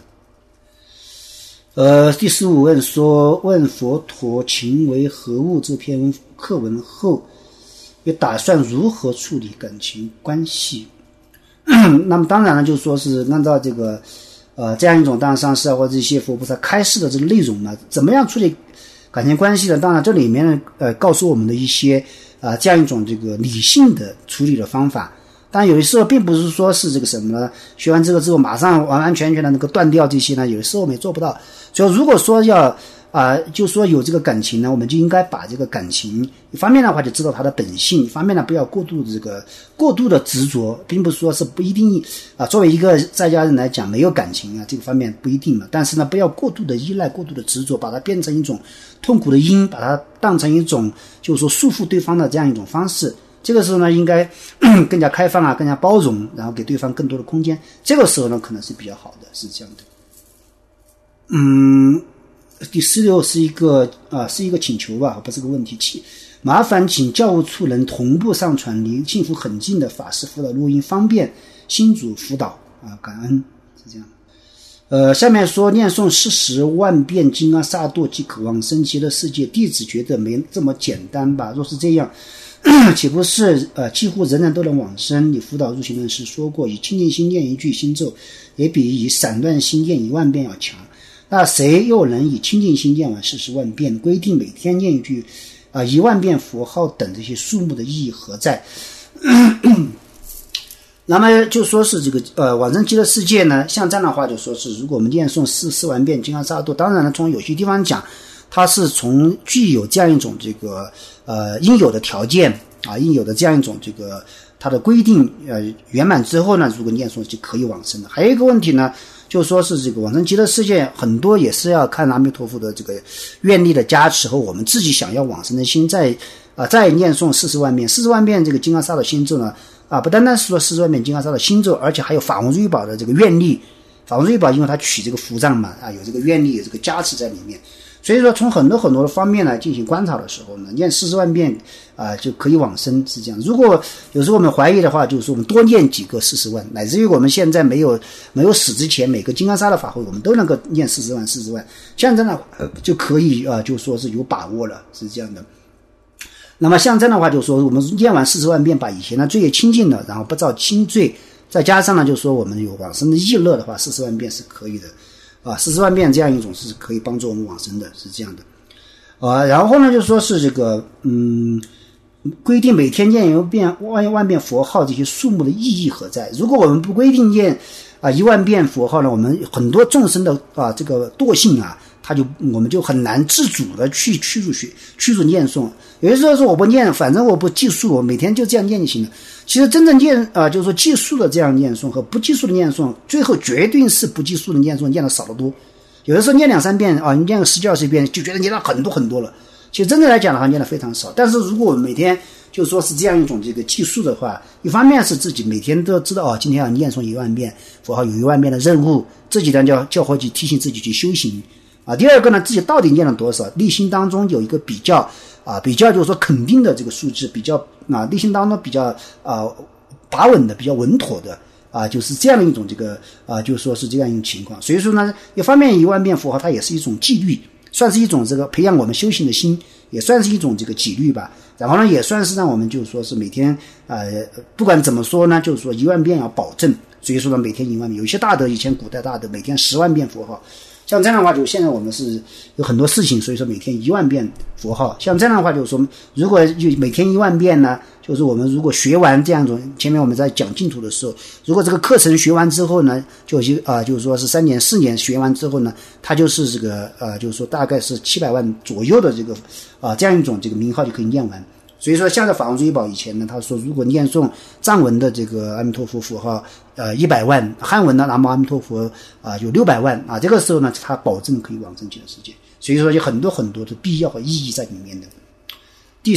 第15问说，问佛陀情为何物这篇课文后，也打算如何处理感情关系。那么当然了，就是说是按照这个这样一种当然上师啊或者一些佛菩萨开示的这个内容呢，怎么样处理感情关系呢？当然这里面告诉我们的一些这样一种这个理性的处理的方法。但有的时候并不是说是这个什么呢，学完这个之后马上完完全全的那个断掉这些呢，有的时候我们也做不到。所以如果说要就说有这个感情呢，我们就应该把这个感情一方面的话就知道它的本性，一方面呢不要过度的执着，并不是说是不一定作为一个在家人来讲没有感情啊，这个方面不一定嘛。但是呢不要过度的依赖，过度的执着，把它变成一种痛苦的因，把它当成一种就是说束缚对方的这样一种方式。这个时候呢应该更加开放啊，更加包容，然后给对方更多的空间，这个时候呢可能是比较好的，是这样的。第16是一个请求吧，不是个问题。麻烦请教务处能同步上传离幸福很近的法师辅导录音，方便新组辅导感恩，是这样。下面说念诵40万遍金刚萨埵即可往生极乐世界，弟子觉得没这么简单吧？若是这样，岂不是几乎人人都能往生？你辅导入行论师说过，以清净心念一句心咒，也比以散乱心念1万遍要强。那谁又能以清净心念完40万遍？规定每天念一句1万遍佛号等这些数目的意义何在？那么就说是这个往生极乐世界呢，像这样的话就说是如果我们念诵44万遍金刚萨埵，当然呢从有些地方讲它是从具有这样一种这个应有的条件应有的这样一种这个它的规定圆满之后呢，如果念诵就可以往生的。还有一个问题呢，就说是这个往生极乐世界很多也是要看阿弥陀佛的这个愿力的加持和我们自己想要往生的心，再念诵40万遍这个金刚萨埵心咒呢不单单是说40万遍金刚萨埵心咒，而且还有法王如意宝的这个愿力。法王如意宝因为它取这个符障嘛有这个愿力，有这个加持在里面，所以说从很多的方面来进行观察的时候呢，念40万遍就可以往生，是这样。如果有时候我们怀疑的话，就是说我们多念几个40万，乃至于我们现在没有死之前，每个金刚萨的法会我们都能够念40万，像这样的就可以就说是有把握了，是这样的。那么像这样的话，就是说我们念完40万遍，把以前的罪业清净了，然后不造轻罪，再加上呢就是说我们有往生的意乐的话，40万遍是可以的40万遍这样一种是可以帮助我们往生的，是这样的然后呢就说是这个规定每天念1万遍佛号，这些数目的意义何在？如果我们不规定念1万遍佛号呢，我们很多众生的这个惰性我们就很难自主的去驱逐念诵。有的时候说我不念，反正我不计数，我每天就这样念就行了。其实真正念就是说计数的这样念诵和不计数的念诵，最后绝对是不计数的念诵念的少得多。有的时候念2-3遍你念个10-20遍就觉得念了很多了。其实真正来讲的话念的非常少。但是如果我们每天就说是这样一种这个计数的话，一方面是自己每天都知道今天要念诵1万遍佛号，有1万遍的任务，自己呢教会去提醒自己去修行第二个呢，自己到底念了多少，内心当中有一个比较就是说肯定的这个数字，比较内心当中比较把稳的，比较稳妥的就是这样的一种这个就是说是这样一种情况。所以说呢，一方面1万遍佛号它也是一种纪律，算是一种这个培养我们修行的心，也算是一种这个纪律吧。然后呢也算是让我们就是说是每天不管怎么说呢，就是说1万遍要保证。所以说呢每天1万遍，有些大德以前古代大德每天10万遍佛号， 像这样的话，就现在我们是有很多事情，所以说每天10000遍佛号。像这样的话，就是说，如果就每天10000遍呢，就是我们如果学完这样一种，前面我们在讲净土的时候，如果这个课程学完之后呢，就是说是3年4年学完之后呢，它就是这个就是说大概是700万左右的这个这样一种这个名号就可以念完。所以说，像在法王珠宝以前呢，他说如果念诵藏文的这个阿弥陀佛符号100万，汉文的南无阿弥陀佛有600万这个时候呢，他保证可以往生极乐世界。所以说有很多很多的必要和意义在里面的。第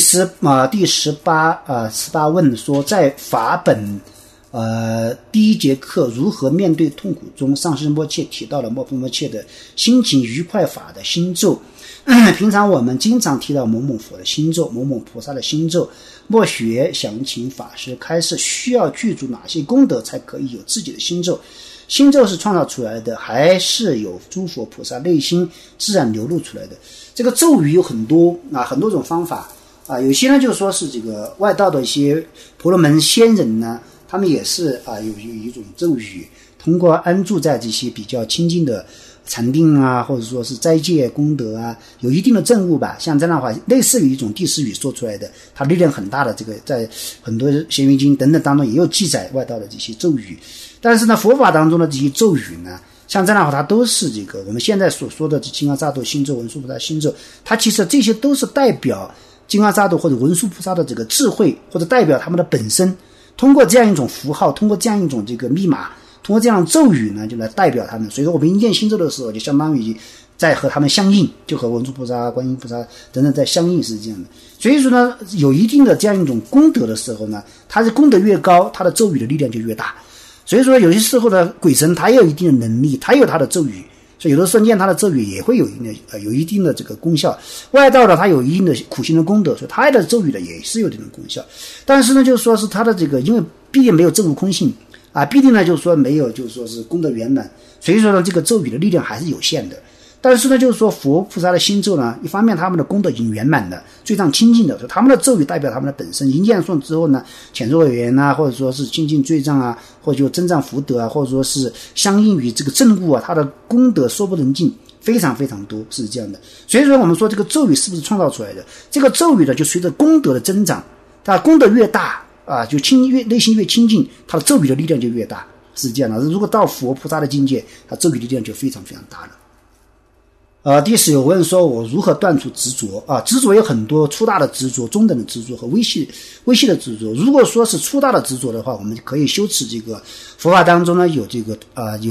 18问说，在法本第一节课如何面对痛苦中，上师摩切提到了摩诃摩切的心情愉快法的心咒。平常我们经常提到某某佛的心咒，某某菩萨的心咒，莫学想请法师开示需要具足哪些功德才可以有自己的心咒？心咒是创造出来的，还是有诸佛菩萨内心自然流露出来的？这个咒语有很多很多种方法有些呢就说是这个外道的一些婆罗门仙人呢，他们也是有一种咒语，通过安住在这些比较亲近的禅定或者说是斋戒功德有一定的证悟吧。像这样的话，类似于一种第十语说出来的，它力量很大的，这个在很多贤愚经等等当中也有记载外道的这些咒语。但是呢，佛法当中的这些咒语呢，像这样的话，它都是这个我们现在所说的金刚萨埵心咒、文殊菩萨心咒，它其实这些都是代表金刚萨埵或者文殊菩萨的这个智慧，或者代表他们的本身。通过这样一种符号，通过这样一种这个密码，通过这样咒语呢，就来代表他们。所以说我们念心咒的时候，就相当于在和他们相应，就和文殊菩萨、观音菩萨等等在相应，是这样的。所以说呢，有一定的这样一种功德的时候呢，它的功德越高，它的咒语的力量就越大。所以说有些时候呢，鬼神他也有一定的能力，他有他的咒语，所以有的时候念他的咒语也会有一定的这个功效。外道呢，他有一定的苦行的功德，所以他的咒语呢也是有这种功效。但是呢，就是说是他的这个，因为毕竟没有证悟空性必定呢就是说没有就是说是功德圆满，所以说呢这个咒语的力量还是有限的。但是呢，就是说佛菩萨的心咒呢，一方面他们的功德已经圆满了，最上清净的，所以他们的咒语代表他们的本身，一念诵之后呢，浅若缘或者说是清净罪障或者就增长福德或者说是相应于这个正悟它的功德说不能尽，非常非常多，是这样的。所以说我们说这个咒语是不是创造出来的？这个咒语呢，就随着功德的增长，它功德越大就内心越清净，它的咒语的力量就越大，是这样的。如果到佛菩萨的境界，它咒语的力量就非常非常大了。第10有问说，我如何断除执着执着有很多，粗大的执着、中等的执着和微细的执着。如果说是粗大的执着的话，我们可以修持这个佛法当中呢有这个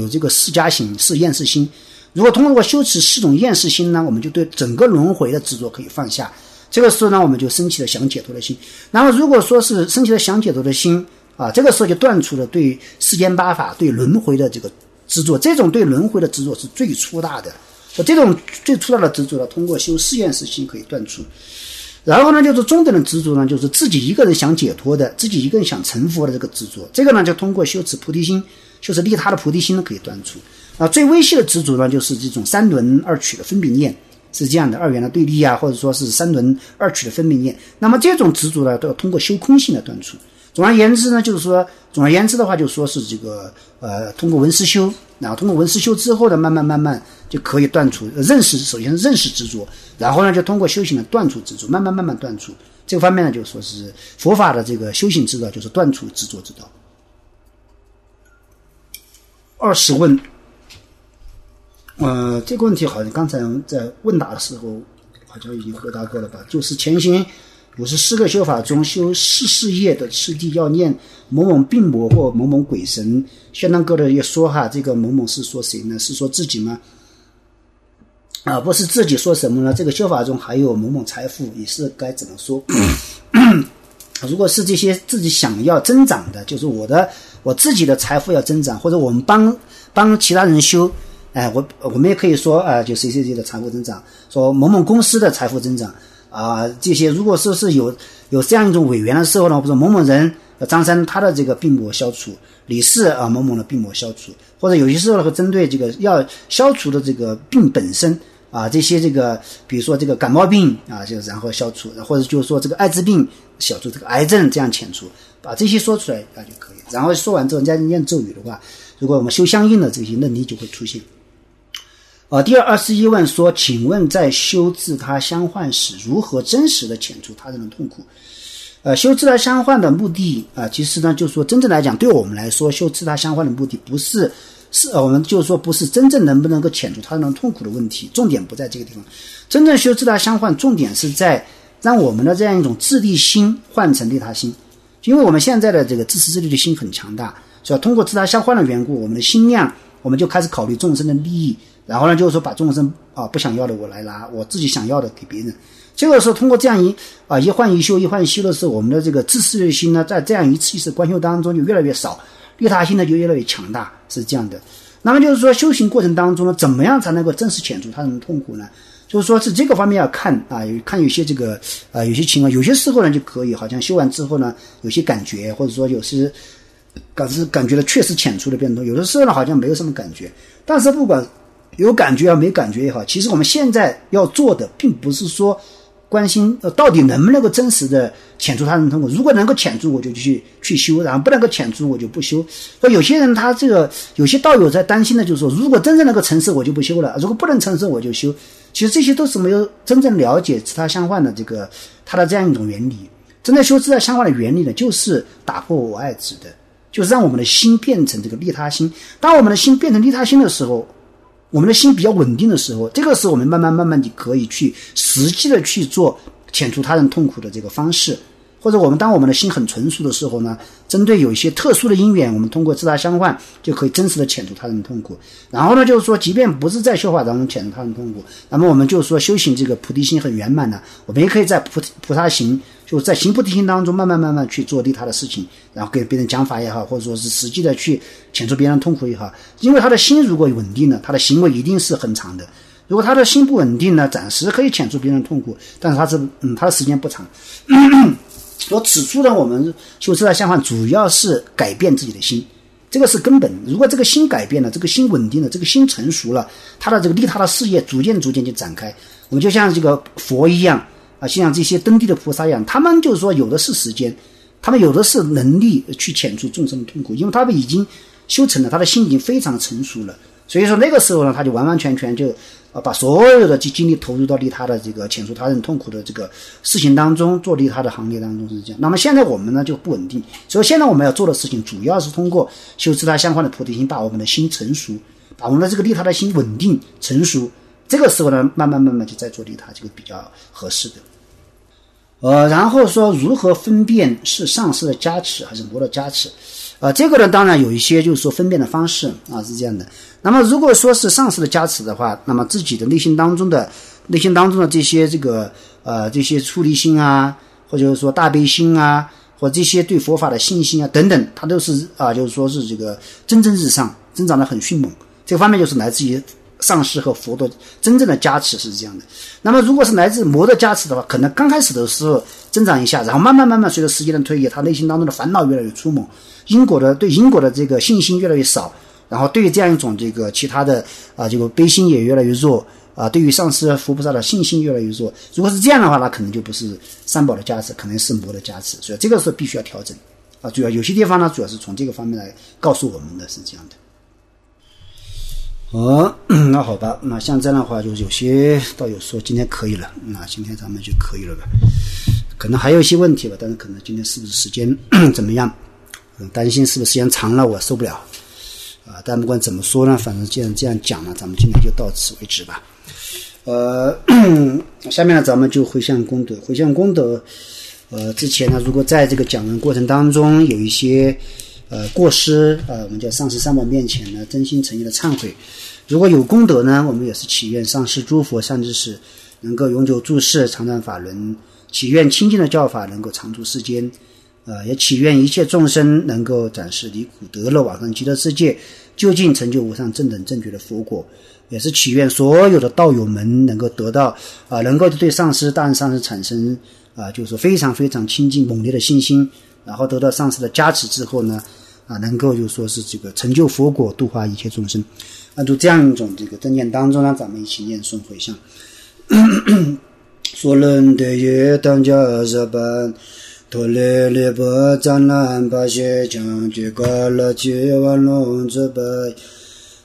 4加行、4厌世心。如果通过修持4种厌世心呢，我们就对整个轮回的执着可以放下。这个时候呢，我们就升起了想解脱的心。然后如果说是升起了想解脱的心这个时候就断除了对世间八法、对轮回的这个执着。这种对轮回的执着是最粗大的。这种最粗大的执着呢，通过修4厌世心可以断除。然后呢，就是中等的执着呢，就是自己一个人想解脱的，自己一个人想成佛的这个执着。这个呢，就通过修持菩提心，修持利他的菩提心可以断除。最微细的执着呢，就是这种3轮2取的分别念，是这样的，二元的对立或者说是3轮2取的分别念。那么这种执着呢，都要通过修空性来断除。总而言之呢，就是说，的话，就说是这个通过闻思修，然后通过闻思修之后呢，慢慢就可以断除首先认识执着，然后呢就通过修行的断除执着，慢慢断除。这个方面呢，就说是佛法的这个修行之道，就是断除执着之道。20问，这个问题好像刚才在问答的时候好像已经回答过了吧？就是前行54个修法中，修44页的次第要念某某病魔或某某鬼神。宣当哥的也说这个某某是说谁呢？是说自己吗？不是自己，说什么呢？这个修法中还有某某财富，也是该怎么说？如果是这些自己想要增长的，就是我自己的财富要增长，或者我们帮其他人修，我们也可以说就谁的财富增长，说某某公司的财富增长。这些如果说是有这样一种委员的时候呢，比如说某某人张三他的这个病魔消除，李四某某的病魔消除，或者有些时候会针对这个要消除的这个病本身这些这个比如说这个感冒病就然后消除，或者就是说这个艾滋病消除，这个癌症这样遣除，把这些说出来就可以。然后说完之后，人家念咒语的话，如果我们修相应的这些能力就会出现。 第21问说，请问在修自他相换时，如何真实的遣除他人的痛苦？修自他相换的目的其实呢，就是说真正来讲，对我们来说，修自他相换的目的不是我们就是说不是真正能不能够遣除他人的痛苦的问题，重点不在这个地方。真正修自他相换，重点是在让我们的这样一种自利心换成利他心。因为我们现在的这个自私自利的心很强大，所以通过自他相换的缘故，我们的心量我们就开始考虑众生的利益，然后呢就是说把众生不想要的我来拿，我自己想要的给别人。这个时候通过这样一换一修的时候，我们的这个自私的心呢，在这样一次一次观修当中就越来越少，利他心呢就越来越强大，是这样的。那么就是说修行过程当中呢，怎么样才能够真实遣除他人的痛苦呢？就是说是这个方面要看看有些这个有些情况，有些时候呢就可以好像修完之后呢有些感觉，或者说有些感觉的确实遣除的变动，有的时候呢好像没有什么感觉。但是不管有感觉没感觉也好，其实我们现在要做的并不是说关心到底能不能够真实的遣除他人的痛苦，如果能够遣除我就去修，然后不能够遣除我就不修。所以有些人他这个有些道友在担心的就是说，如果真正能够承受我就不修了，如果不能承受我就修。其实这些都是没有真正了解自他相换的这个它的这样一种原理。真正修自他相换的原理呢，就是打破我爱执的，就是让我们的心变成这个利他心。当我们的心变成利他心的时候，我们的心比较稳定的时候，这个时候我们慢慢地可以去实际的去做遣除他人痛苦的这个方式。或者当我们的心很纯熟的时候呢，针对有一些特殊的因缘，我们通过自他相换就可以真实的遣除他人的痛苦。然后呢就是说，即便不是在修法当中遣除他人痛苦，那么我们就是说修行这个菩提心很圆满的，我们也可以在菩萨行，就在行菩提心当中慢慢去做利他的事情，然后给别人讲法也好，或者说是实际的去遣除别人的痛苦也好。因为他的心如果稳定了，他的行为一定是很长的。如果他的心不稳定呢，暂时可以遣除别人的痛苦，但是他的时间不长。所以此处呢，我们修自他相换主要是改变自己的心，这个是根本。如果这个心改变了，这个心稳定了，这个心成熟了，他的这个利他的事业逐渐就展开。我们就像这个佛一样像这些登地的菩萨一样，他们就是说有的是时间，他们有的是能力去遣除众生的痛苦，因为他们已经修成了，他的心已经非常成熟了。所以说那个时候呢，他就完完全全就把所有的精力投入到利他的这个遣除他人痛苦的这个事情当中，做利他的行列当中，是这样。那么现在我们呢就不稳定，所以现在我们要做的事情主要是通过修自他相换的菩提心，把我们的心成熟，把我们的这个利他的心稳定成熟，这个时候呢慢慢就在做利他，这个比较合适的。然后说如何分辨是上师的加持还是魔的加持？这个呢当然有一些就是说分辨的方式是这样的。那么如果说是上师的加持的话，那么自己的内心当中的这些这些出离心或者说大悲心或这些对佛法的信心等等，它都是就是说是这个蒸蒸日上，增长得很迅猛。这个方面就是来自于上师和佛的真正的加持是这样的。那么如果是来自魔的加持的话，可能刚开始的时候增长一下，然后慢慢随着时间的推移，他内心当中的烦恼越来越粗猛，对因果的这个信心越来越少，然后对于这样一种这个其他的这个悲心也越来越弱对于上师佛菩萨的信心越来越弱。如果是这样的话，那可能就不是三宝的加持，可能是魔的加持。所以这个是必须要调整主要有些地方呢，主要是从这个方面来告诉我们的，是这样的。那好吧，那像这样的话，就有些道友说今天可以了，那今天咱们就可以了吧。可能还有一些问题吧，但是可能今天是不是时间怎么样？担心是不是时间长了我受不了但不管怎么说呢，反正既然这样讲了，咱们今天就到此为止吧。下面呢，咱们就回向功德。回向功德，之前呢，如果在这个讲文过程当中有一些过失我们叫上师三宝面前呢，真心诚意的忏悔。如果有功德呢，我们也是祈愿上师诸佛善知识能够永久住世，常传法轮，祈愿清净的教法能够常驻世间，也祈愿一切众生能够展示离苦得乐，往生极乐世界，究竟成就无上正等正觉的佛果。也是祈愿所有的道友们能够得到能够对上师大恩上师产生就是非常非常亲近猛烈的信心，然后得到上师的加持之后呢能够就说是这个成就佛果，度化一切众生。就这样一种这个正念当中呢，咱们一起念诵回向。所论的也当家日本托雷利波赞兰巴谢将居嘎勒吉万龙之辈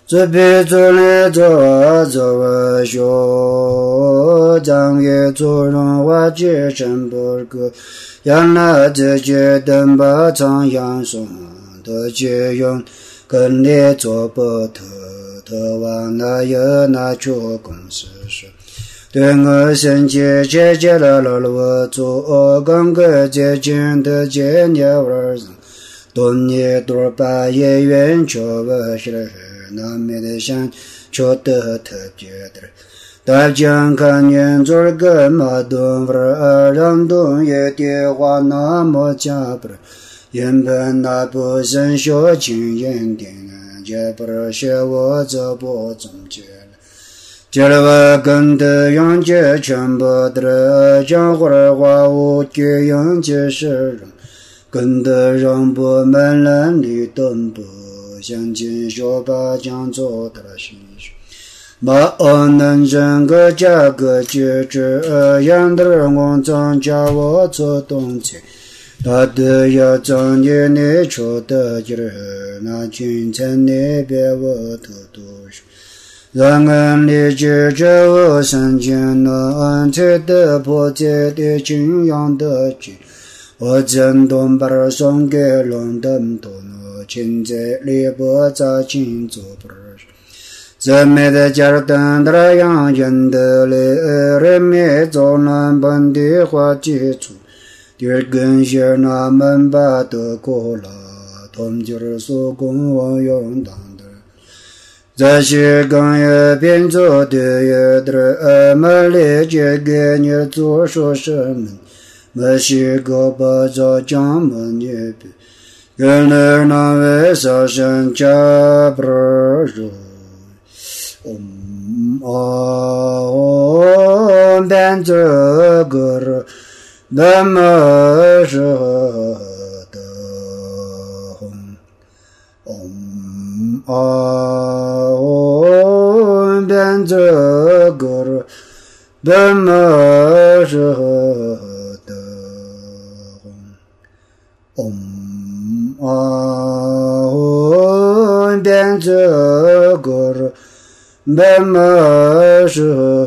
这辈子来做做修，张也做人话结成不个，让那自己等把长阳松的结用，跟你做不特特往那有那做公司说。对我身体姐姐了我做刚个接近的接年儿子，多年多把也远求我是那没得想求得特别的，大家看年做个马东儿让东也的话那么加不原本那不生学经验的也不学我这不总结接了我跟的用节全部的讲话话我给用节是人跟的人不满人里动不相信学把讲做的心学马能整个价格节制样的我总叫我做东西他的要整年你出的劲儿那君臣你别我多多说让人理解这我身间能切的破解的敬仰的剧我真动把它送给龙灯多诺亲在里不在亲做不这没的家等的养人的人没做难本的话基础第二根线那门把的过了同就是说公我用当这些刚也变做的也的没理解给你做说什么没是个把这讲么你别跟那那位少生家不如变这个人那么是的变这个人那么是的变这个人那么是